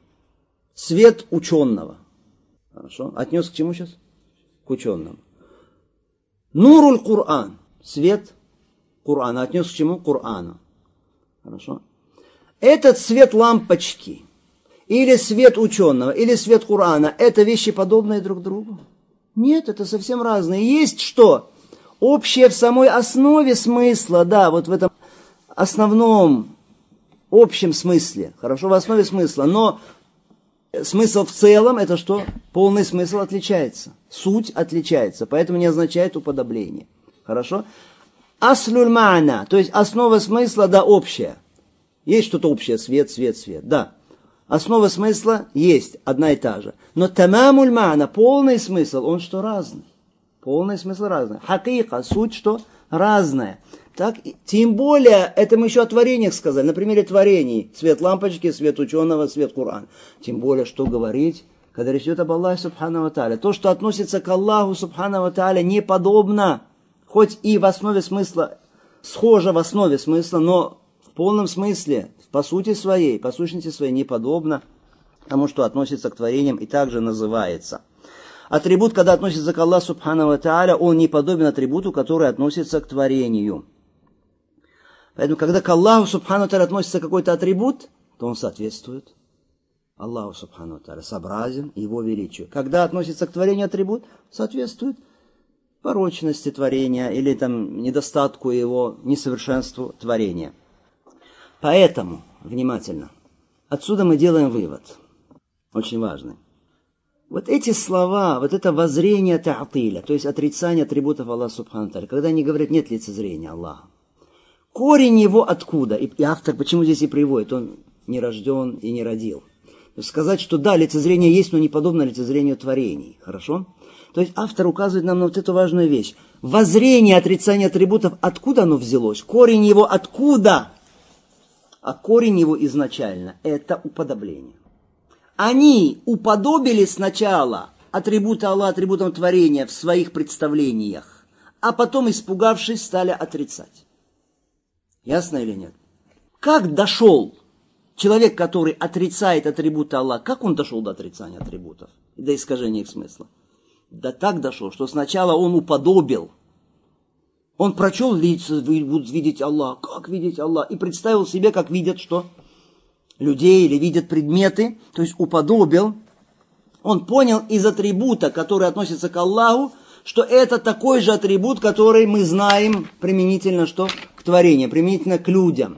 свет ученого. Хорошо, отнес к чему сейчас? К ученому. Нуруль Кур'ан, свет Кур'ана, отнес к чему? К Кур'ану. Хорошо. Этот свет лампочки, или свет ученого, или свет Кур'ана, это вещи подобные друг другу? Нет, это совсем разные. Есть что? Общее в самой основе смысла, да, вот в этом основном, общем смысле, хорошо, в основе смысла, но смысл в целом, это что? Полный смысл отличается, суть отличается, поэтому не означает уподобление. Хорошо? Аслюль ма'на, то есть основа смысла, да, общая. Есть что-то общее, свет, свет, свет, да. Основа смысла есть, одна и та же. Но тамамуль ма'на, полный смысл, он что, разный. Полный смысл разный. Хакика, суть что? Разная. Так, тем более, это мы еще о творениях сказали, на примере творений. Свет лампочки, свет ученого, свет Кур'ана. Тем более, что говорить, когда речь идет об Аллахе Субхану ва Тааля. То, что относится к Аллаху Субхану ва Тааля, не подобно. Хоть и в основе смысла, схоже в основе смысла, но в полном смысле, по сути своей, по сущности своей, не подобно тому, что относится к творениям и также называется. Атрибут, когда относится к Аллаху Субхану ва Тааля, он не подобен атрибуту, который относится к творению. Поэтому, когда к Аллаху Субхану ва Тааля относится какой-то атрибут, то он соответствует Аллаху Субхану ва Тааля, сообразен его величию. Когда относится к творению атрибут, соответствует порочности творения или там недостатку его, несовершенству творения. Поэтому, внимательно, отсюда мы делаем вывод, очень важный. Вот эти слова, вот это воззрение та'тиля, то есть отрицание атрибутов Аллаха Субхану Тааля, когда они говорят, нет лицезрения Аллаха. Корень его откуда? И, и автор почему здесь и приводит? Он не рожден и не родил. То есть сказать, что да, лицезрение есть, но не подобно лицезрению творений. Хорошо? То есть автор указывает нам на вот эту важную вещь. Воззрение отрицания атрибутов, откуда оно взялось? Корень его откуда? А корень его изначально – это уподобление. Они уподобили сначала атрибуты Аллаха, атрибутам творения в своих представлениях, а потом, испугавшись, стали отрицать. Ясно или нет? Как дошел человек, который отрицает атрибуты Аллаха, как он дошел до отрицания атрибутов и до искажения их смысла? Да так дошел, что сначала он уподобил. Он прочел лица, будут видеть Аллах, как видеть Аллах, и представил себе, как видят что? Людей или видят предметы, то есть уподобил. Он понял из атрибута, который относится к Аллаху, что это такой же атрибут, который мы знаем применительно что? К творению, применительно к людям.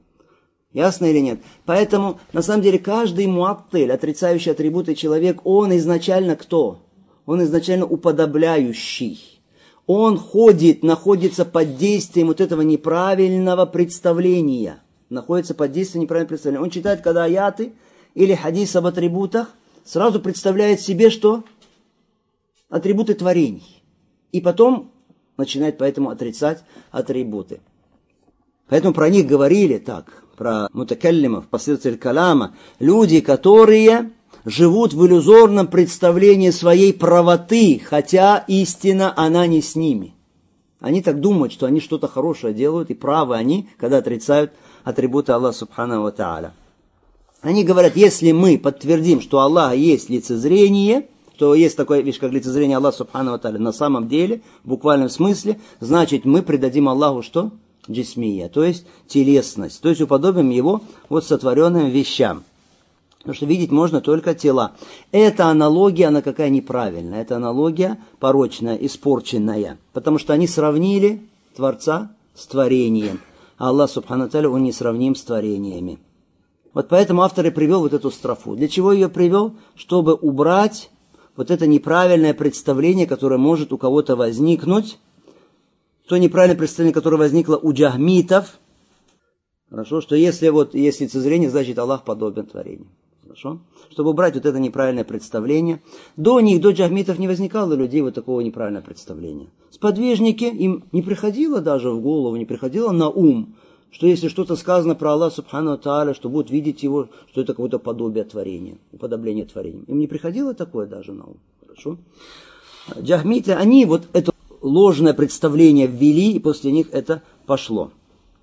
Ясно или нет? Поэтому, на самом деле, каждый муаттиль, отрицающий атрибуты человек, он изначально кто? Он изначально уподобляющий. Он ходит, находится под действием вот этого неправильного представления. Находится под действием неправильного представления. Он читает, когда аяты или хадис об атрибутах, сразу представляет себе, что атрибуты творений. И потом начинает поэтому отрицать атрибуты. Поэтому про них говорили так, про мутакаллимов, последователей калама, люди, которые живут в иллюзорном представлении своей правоты, хотя истина, она не с ними. Они так думают, что они что-то хорошее делают, и правы они, когда отрицают атрибуты Аллаха Субхану ва Тааля. Они говорят, если мы подтвердим, что Аллах есть лицезрение, что есть такая вещь, как лицезрение Аллаха Субхану ва Тааля, на самом деле, в буквальном смысле, значит, мы придадим Аллаху что? Джисмия, то есть телесность, то есть уподобим его вот сотворенным вещам. Потому что видеть можно только тела. Эта аналогия, она какая неправильная. Это аналогия порочная, испорченная. Потому что они сравнили Творца с творением. А Аллах Субхану Тааля, он не сравним с творениями. Вот поэтому автор и привел вот эту строфу. Для чего ее привел? Чтобы убрать вот это неправильное представление, которое может у кого-то возникнуть. То неправильное представление, которое возникло у джахмитов. Хорошо, что если вот есть лицезрение, значит Аллах подобен творению. Хорошо? Чтобы убрать вот это неправильное представление. До них, до джахмитов не возникало у людей вот такого неправильного представления. Сподвижники, им не приходило даже в голову, не приходило на ум, что если что-то сказано про Аллаха Субхану Тааля, что будут видеть его, что это какое-то подобие творения, уподобление творения. Им не приходило такое даже на ум. Хорошо? Джахмиты, они вот это ложное представление ввели, и после них это пошло.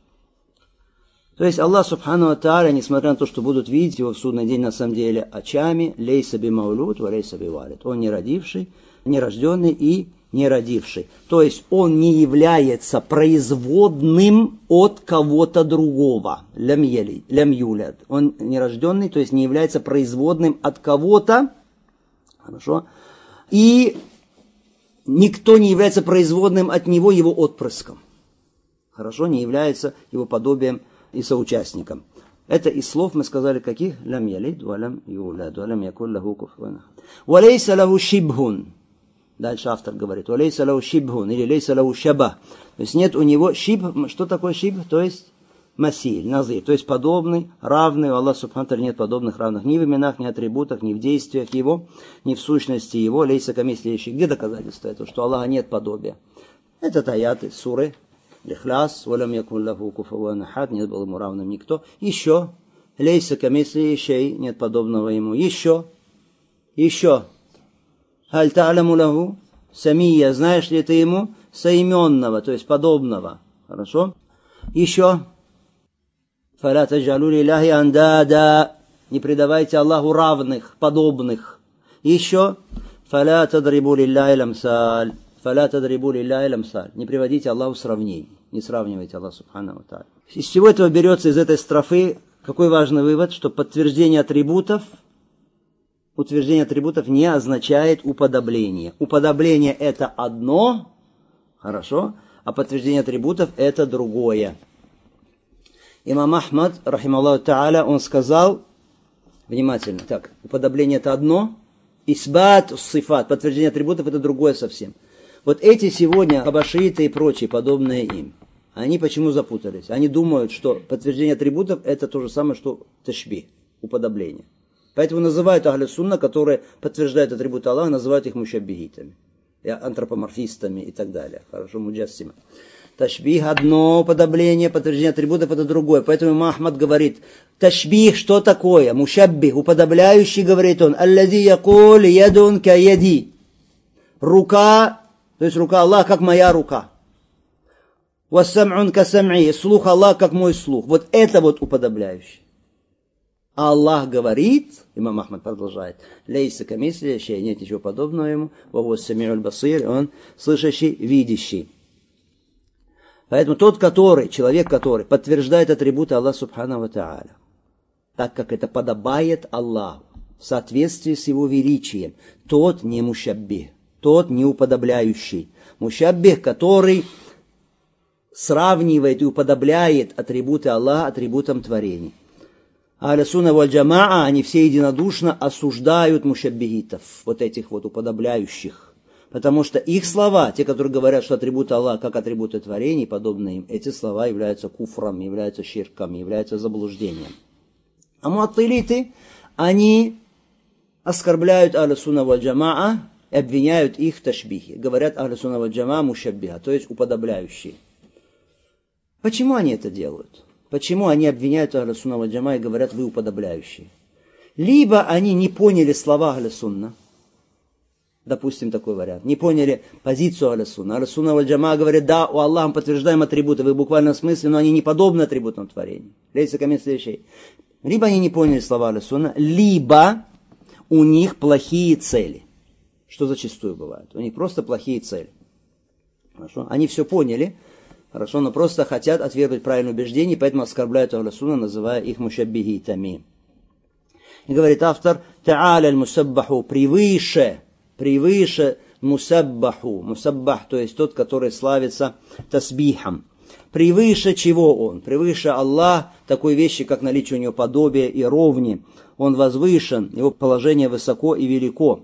То есть Аллах Субхану Тааля, несмотря на то, что будут видеть его в судный день на самом деле очами, лейса би маулуд, ва лейса би валид. Он не родивший, не рожденный и не родивший. То есть он не является производным от кого-то другого. Лям елид, лям юляд. Он не рожденный, то есть не является производным от кого-то. Хорошо. И никто не является производным от него его отпрыском. Хорошо, не является его подобием и соучастником. Это из слов мы сказали каких? Лям ялид, ва лям юляд, ва лям якун лаху куфуан ахад. Ва лейса лаху шибхун. Дальше автор говорит. Ва лейса лаху шибхун, или лейса лаху шабах. То есть нет у него шиб. Что такое шиб? То есть масиль, назир. То есть подобный, равный. У Аллаха Субхану Тааля нет подобных равных ни в именах, ни в атрибутах, ни в действиях его, ни в сущности его. Лейса камислиющий. Где доказательство этого, что у Аллаха нет подобия? Это аяты суры Ихляс, валям якун лаху куфуан ахад, нет был ему равным никто. Еще, лейса камисли шей, нет подобного ему. Еще, еще, халь та'ламу лаху самия, знаешь ли ты ему соименного, то есть подобного. Хорошо? Еще, фаля таджалу лилляхи андада, не предавайте Аллаху равных, подобных. Еще, фаля тадрибу лилляхи ламсаль. Фаля тадрибу лилляхи ламсаль. Не приводите Аллаху сравнений. Не сравнивайте Аллаха Субхану ва Тааля. Из всего этого берется из этой строфы какой важный вывод, что подтверждение атрибутов, утверждение атрибутов не означает уподобление. Уподобление это одно, хорошо, а подтверждение атрибутов это другое. Имам Ахмад, рахималлаху тааля, он сказал, внимательно, так, уподобление это одно, Исбат сифат, подтверждение атрибутов, это другое совсем. Вот эти сегодня, хабашииты и прочие, подобные им, они почему запутались? Они думают, что подтверждение атрибутов это то же самое, что ташбих, уподобление. Поэтому называют ахлю сунна, которые подтверждают атрибуты Аллаха, называют их мушаббихитами, антропоморфистами и так далее. Хорошо, муджассима. Ташбих одно уподобление, подтверждение атрибутов это другое. Поэтому имам Ахмад говорит, ташбих что такое? Мушаббих, уподобляющий, говорит он, аллади якул ядун ка яди. Рука, то есть рука Аллаха, как моя рука. Вассам'ун ка сам'и, слух Аллаха, как мой слух. Вот это вот уподобляющий. А Аллах говорит, имам Ахмад продолжает, лейса камисли шей, нет ничего подобного ему, ваху сами'уль басир, он слышащий, видящий. Поэтому тот, который, человек, который подтверждает атрибуты Аллаха Субхану ва Тааля, так как это подобает Аллаху, в соответствии с его величием, тот не мушаббих, тот не уподобляющий. Мушаббих, который сравнивает и уподобляет атрибуты Аллаха атрибутам творений. Ахлю сунна валь джамаа, они все единодушно осуждают мушаббихитов, вот этих вот уподобляющих. Потому что их слова, те, которые говорят, что атрибуты Аллаха как атрибуты творений, подобные им, эти слова являются куфром, являются ширком, являются заблуждением. А муаттилиты, они оскорбляют ахлю сунна валь джамаа и обвиняют их в ташбихе. Говорят ахлю сунна валь джамаа мушаббиха, то есть уподобляющие. Почему они это делают? Почему они обвиняют ахлю сунна валь джамаа и говорят, вы уподобляющие? Либо они не поняли слова ахлю сунна, допустим, такой вариант. Не поняли позицию ахлю сунна. Ахлю сунна валь джамаа говорит, да, у Аллаха мы подтверждаем атрибуты в их буквальном смысле, но они не подобны атрибутам творения. Лейса камин следующий. Либо они не поняли слова ахлю сунна, либо у них плохие цели. Что зачастую бывает. У них просто плохие цели. Хорошо? Они все поняли, хорошо, но просто хотят отвергнуть правильное убеждение, поэтому оскорбляют ахлю сунна, называя их мушаббихитами. И говорит автор, та'аля аль-мусаббаху, превыше, превыше мусаббаху. Мусаббах, то есть тот, который славится тасбихом. Превыше чего он? Превыше Аллах, такой вещи, как наличие у него подобия и ровни. Он возвышен, его положение высоко и велико.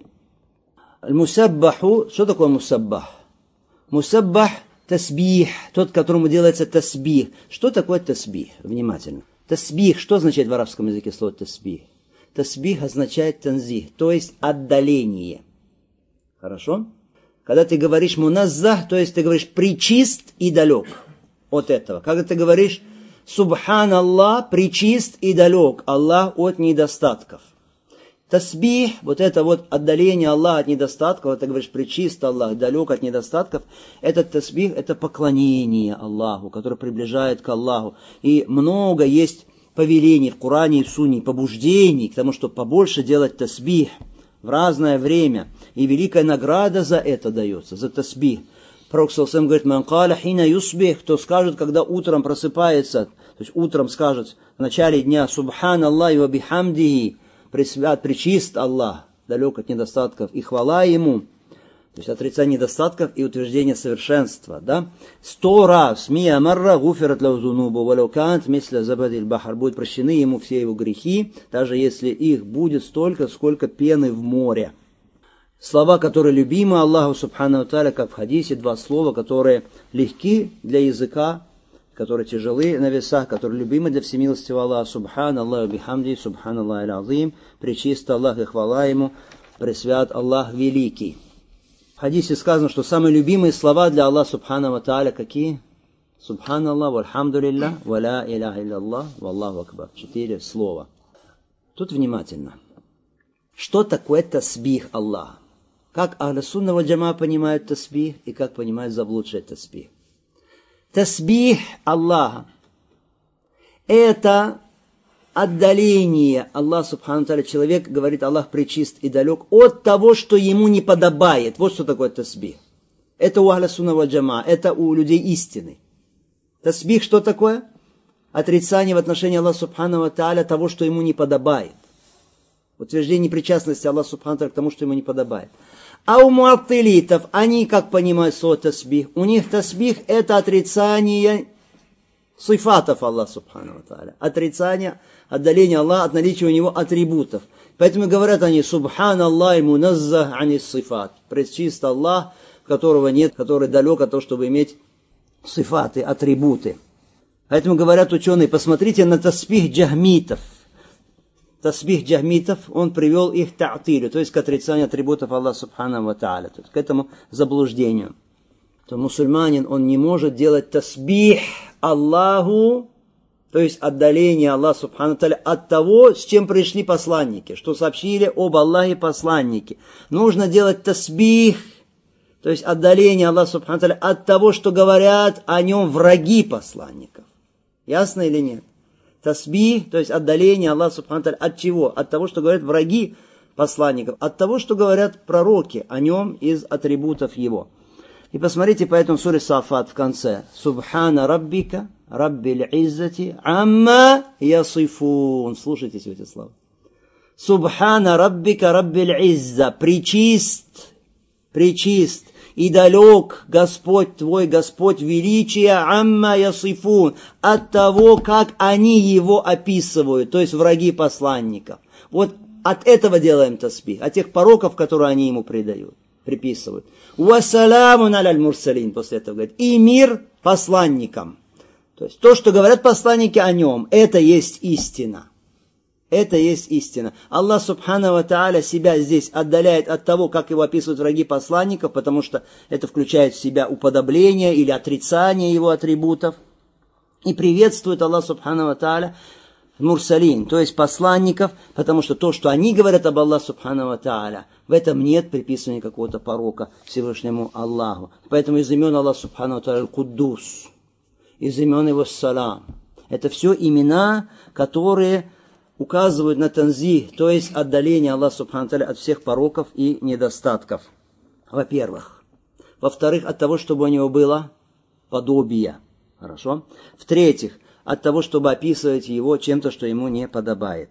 Мусаббаху, что такое мусаббах? Мусаббах тасбих, тот, которому делается тасбих. Что такое тасбих? Внимательно. Тасбих, что означает в арабском языке слово тасбих? Тасбих означает танзих, то есть отдаление. Хорошо? Когда ты говоришь муназзах, то есть ты говоришь причист и далек от этого. Когда ты говоришь субханаллах, причист и далек Аллах от недостатков. Тасбих, вот это вот отдаление Аллаха от недостатков, когда ты говоришь причист Аллах, далек от недостатков, этот тасбих, это поклонение Аллаху, которое приближает к Аллаху. И много есть повелений в Коране и в Сунне, побуждений к тому, чтобы побольше делать тасбих в разное время. И великая награда за это дается, за тасбих. Пророк саллаллаху алейхи ва саллям говорит, «Ман каля хина юсбих», кто скажет, когда утром просыпается, то есть утром скажет в начале дня, «Субханаллахи ва бихамдихи», пресвят, пречист Аллах, далек от недостатков, и хвала Ему, то есть отрицание недостатков и утверждение совершенства, да, сто раз, мия марра гуфират лау зунубу, валаукант, мисля забадиль бахар, будут прощены ему все его грехи, даже если их будет столько, сколько пены в море. Слова, которые любимы Аллаху Субхану ва Тааля, как в хадисе, два слова, которые легки для языка, которые тяжелы на весах, которые любимы для всемилостивого Аллаха. Субхан Аллаху бихамди, Субхан Аллах аль-Азим, пречист Аллах и хвала Ему, пресвят Аллах великий. В хадисе сказано, что самые любимые слова для Аллаха Субхану ва Тааля какие? Субхан Аллах, вальхамдулиллах, ва ла иляха илляллах, валлаху акбар. Четыре слова. Тут внимательно. Что такое тасбих Аллаха? Как ахлю сунна валь джамаа понимают тасбих и как понимают заблудшие тасбих? Тасбих Аллаха – это отдаление Аллаха Субхану ва Тааля. Человек говорит, Аллах пречист и далек от того, что ему не подобает. Вот что такое тасбих. Это у ахлю сунна валь джамаа, это у людей истины. Тасбих что такое? Отрицание в отношении Аллаха Субхану ва Тааля того, что ему не подобает. Утверждение причастности Аллаха Субхану ва Тааля к тому, что ему не подобает. А у муаттилитов, они как понимают слово тасбих? У них тасбих это отрицание сифатов Аллаха субхану ва тааля. Отрицание, отдаление Аллаха от наличия у него атрибутов. Поэтому говорят они: Субханаллах муназзах ани сифат. Пречист Аллах, которого нет, который далек от того, чтобы иметь сифаты, атрибуты. Поэтому говорят ученые: посмотрите на тасбих джахмитов. Тасбих джахмитов, он привел их к та'тилю, то есть к отрицанию атрибутов Аллаха субхану ва тааля, то есть к этому заблуждению. То мусульманин, он не может делать тасбих Аллаху, то есть отдаление Аллаха субхану ва тааля от того, с чем пришли посланники, что сообщили об Аллахе посланники. Нужно делать тасбих, то есть отдаление Аллаха субхану ва тааля от того, что говорят о нем враги посланников. Ясно или нет? Тасбих, то есть отдаление Аллаха субхану ва тааля от чего? От того, что говорят враги посланников, от того, что говорят пророки о нем из атрибутов его. И посмотрите поэтому в суре Сафат в конце: Субхана раббика раббил иззати амма ясифун. Слушайте эти слова. Субхана раббика раббил изза. Пречист, пречист и далек Господь твой, Господь величия, амма ясифун, от того, как они его описывают, то есть враги посланников. Вот от этого делаем тасбих, от тех пороков, которые они ему придают, приписывают. Вассалямун аляль мурсалин, после этого говорит, и мир посланникам. То есть то, что говорят посланники о нем, это есть истина. Это есть истина. Аллах субхану ва тааля себя здесь отдаляет от того, как его описывают враги посланников, потому что это включает в себя уподобление или отрицание его атрибутов. И приветствует Аллах субхану ва тааля мурсалин, то есть посланников, потому что то, что они говорят об Аллахе субхану ва тааля, в этом нет приписывания какого-то порока Всевышнему Аллаху. Поэтому из имен Аллаха субхану ва тааля Куддус, из имен его Салам. Это все имена, которые указывают на танзих, то есть отдаление Аллаха субхану ва тааля от всех пороков и недостатков. Во-первых. Во-вторых, от того, чтобы у него было подобие. Хорошо? В-третьих, от того, чтобы описывать его чем-то, что ему не подобает.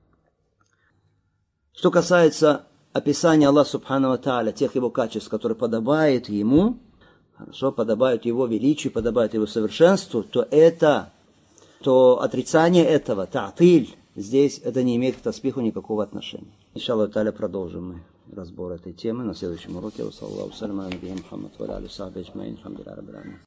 Что касается описания Аллаха субхану ва тааля, тех его качеств, которые подобают ему, хорошо, подобают его величию, подобают его совершенству, то это, то отрицание этого, та'тиль, здесь это не имеет к таспиху никакого отношения. Иншаллах тааля продолжим мы разбор этой темы на следующем уроке.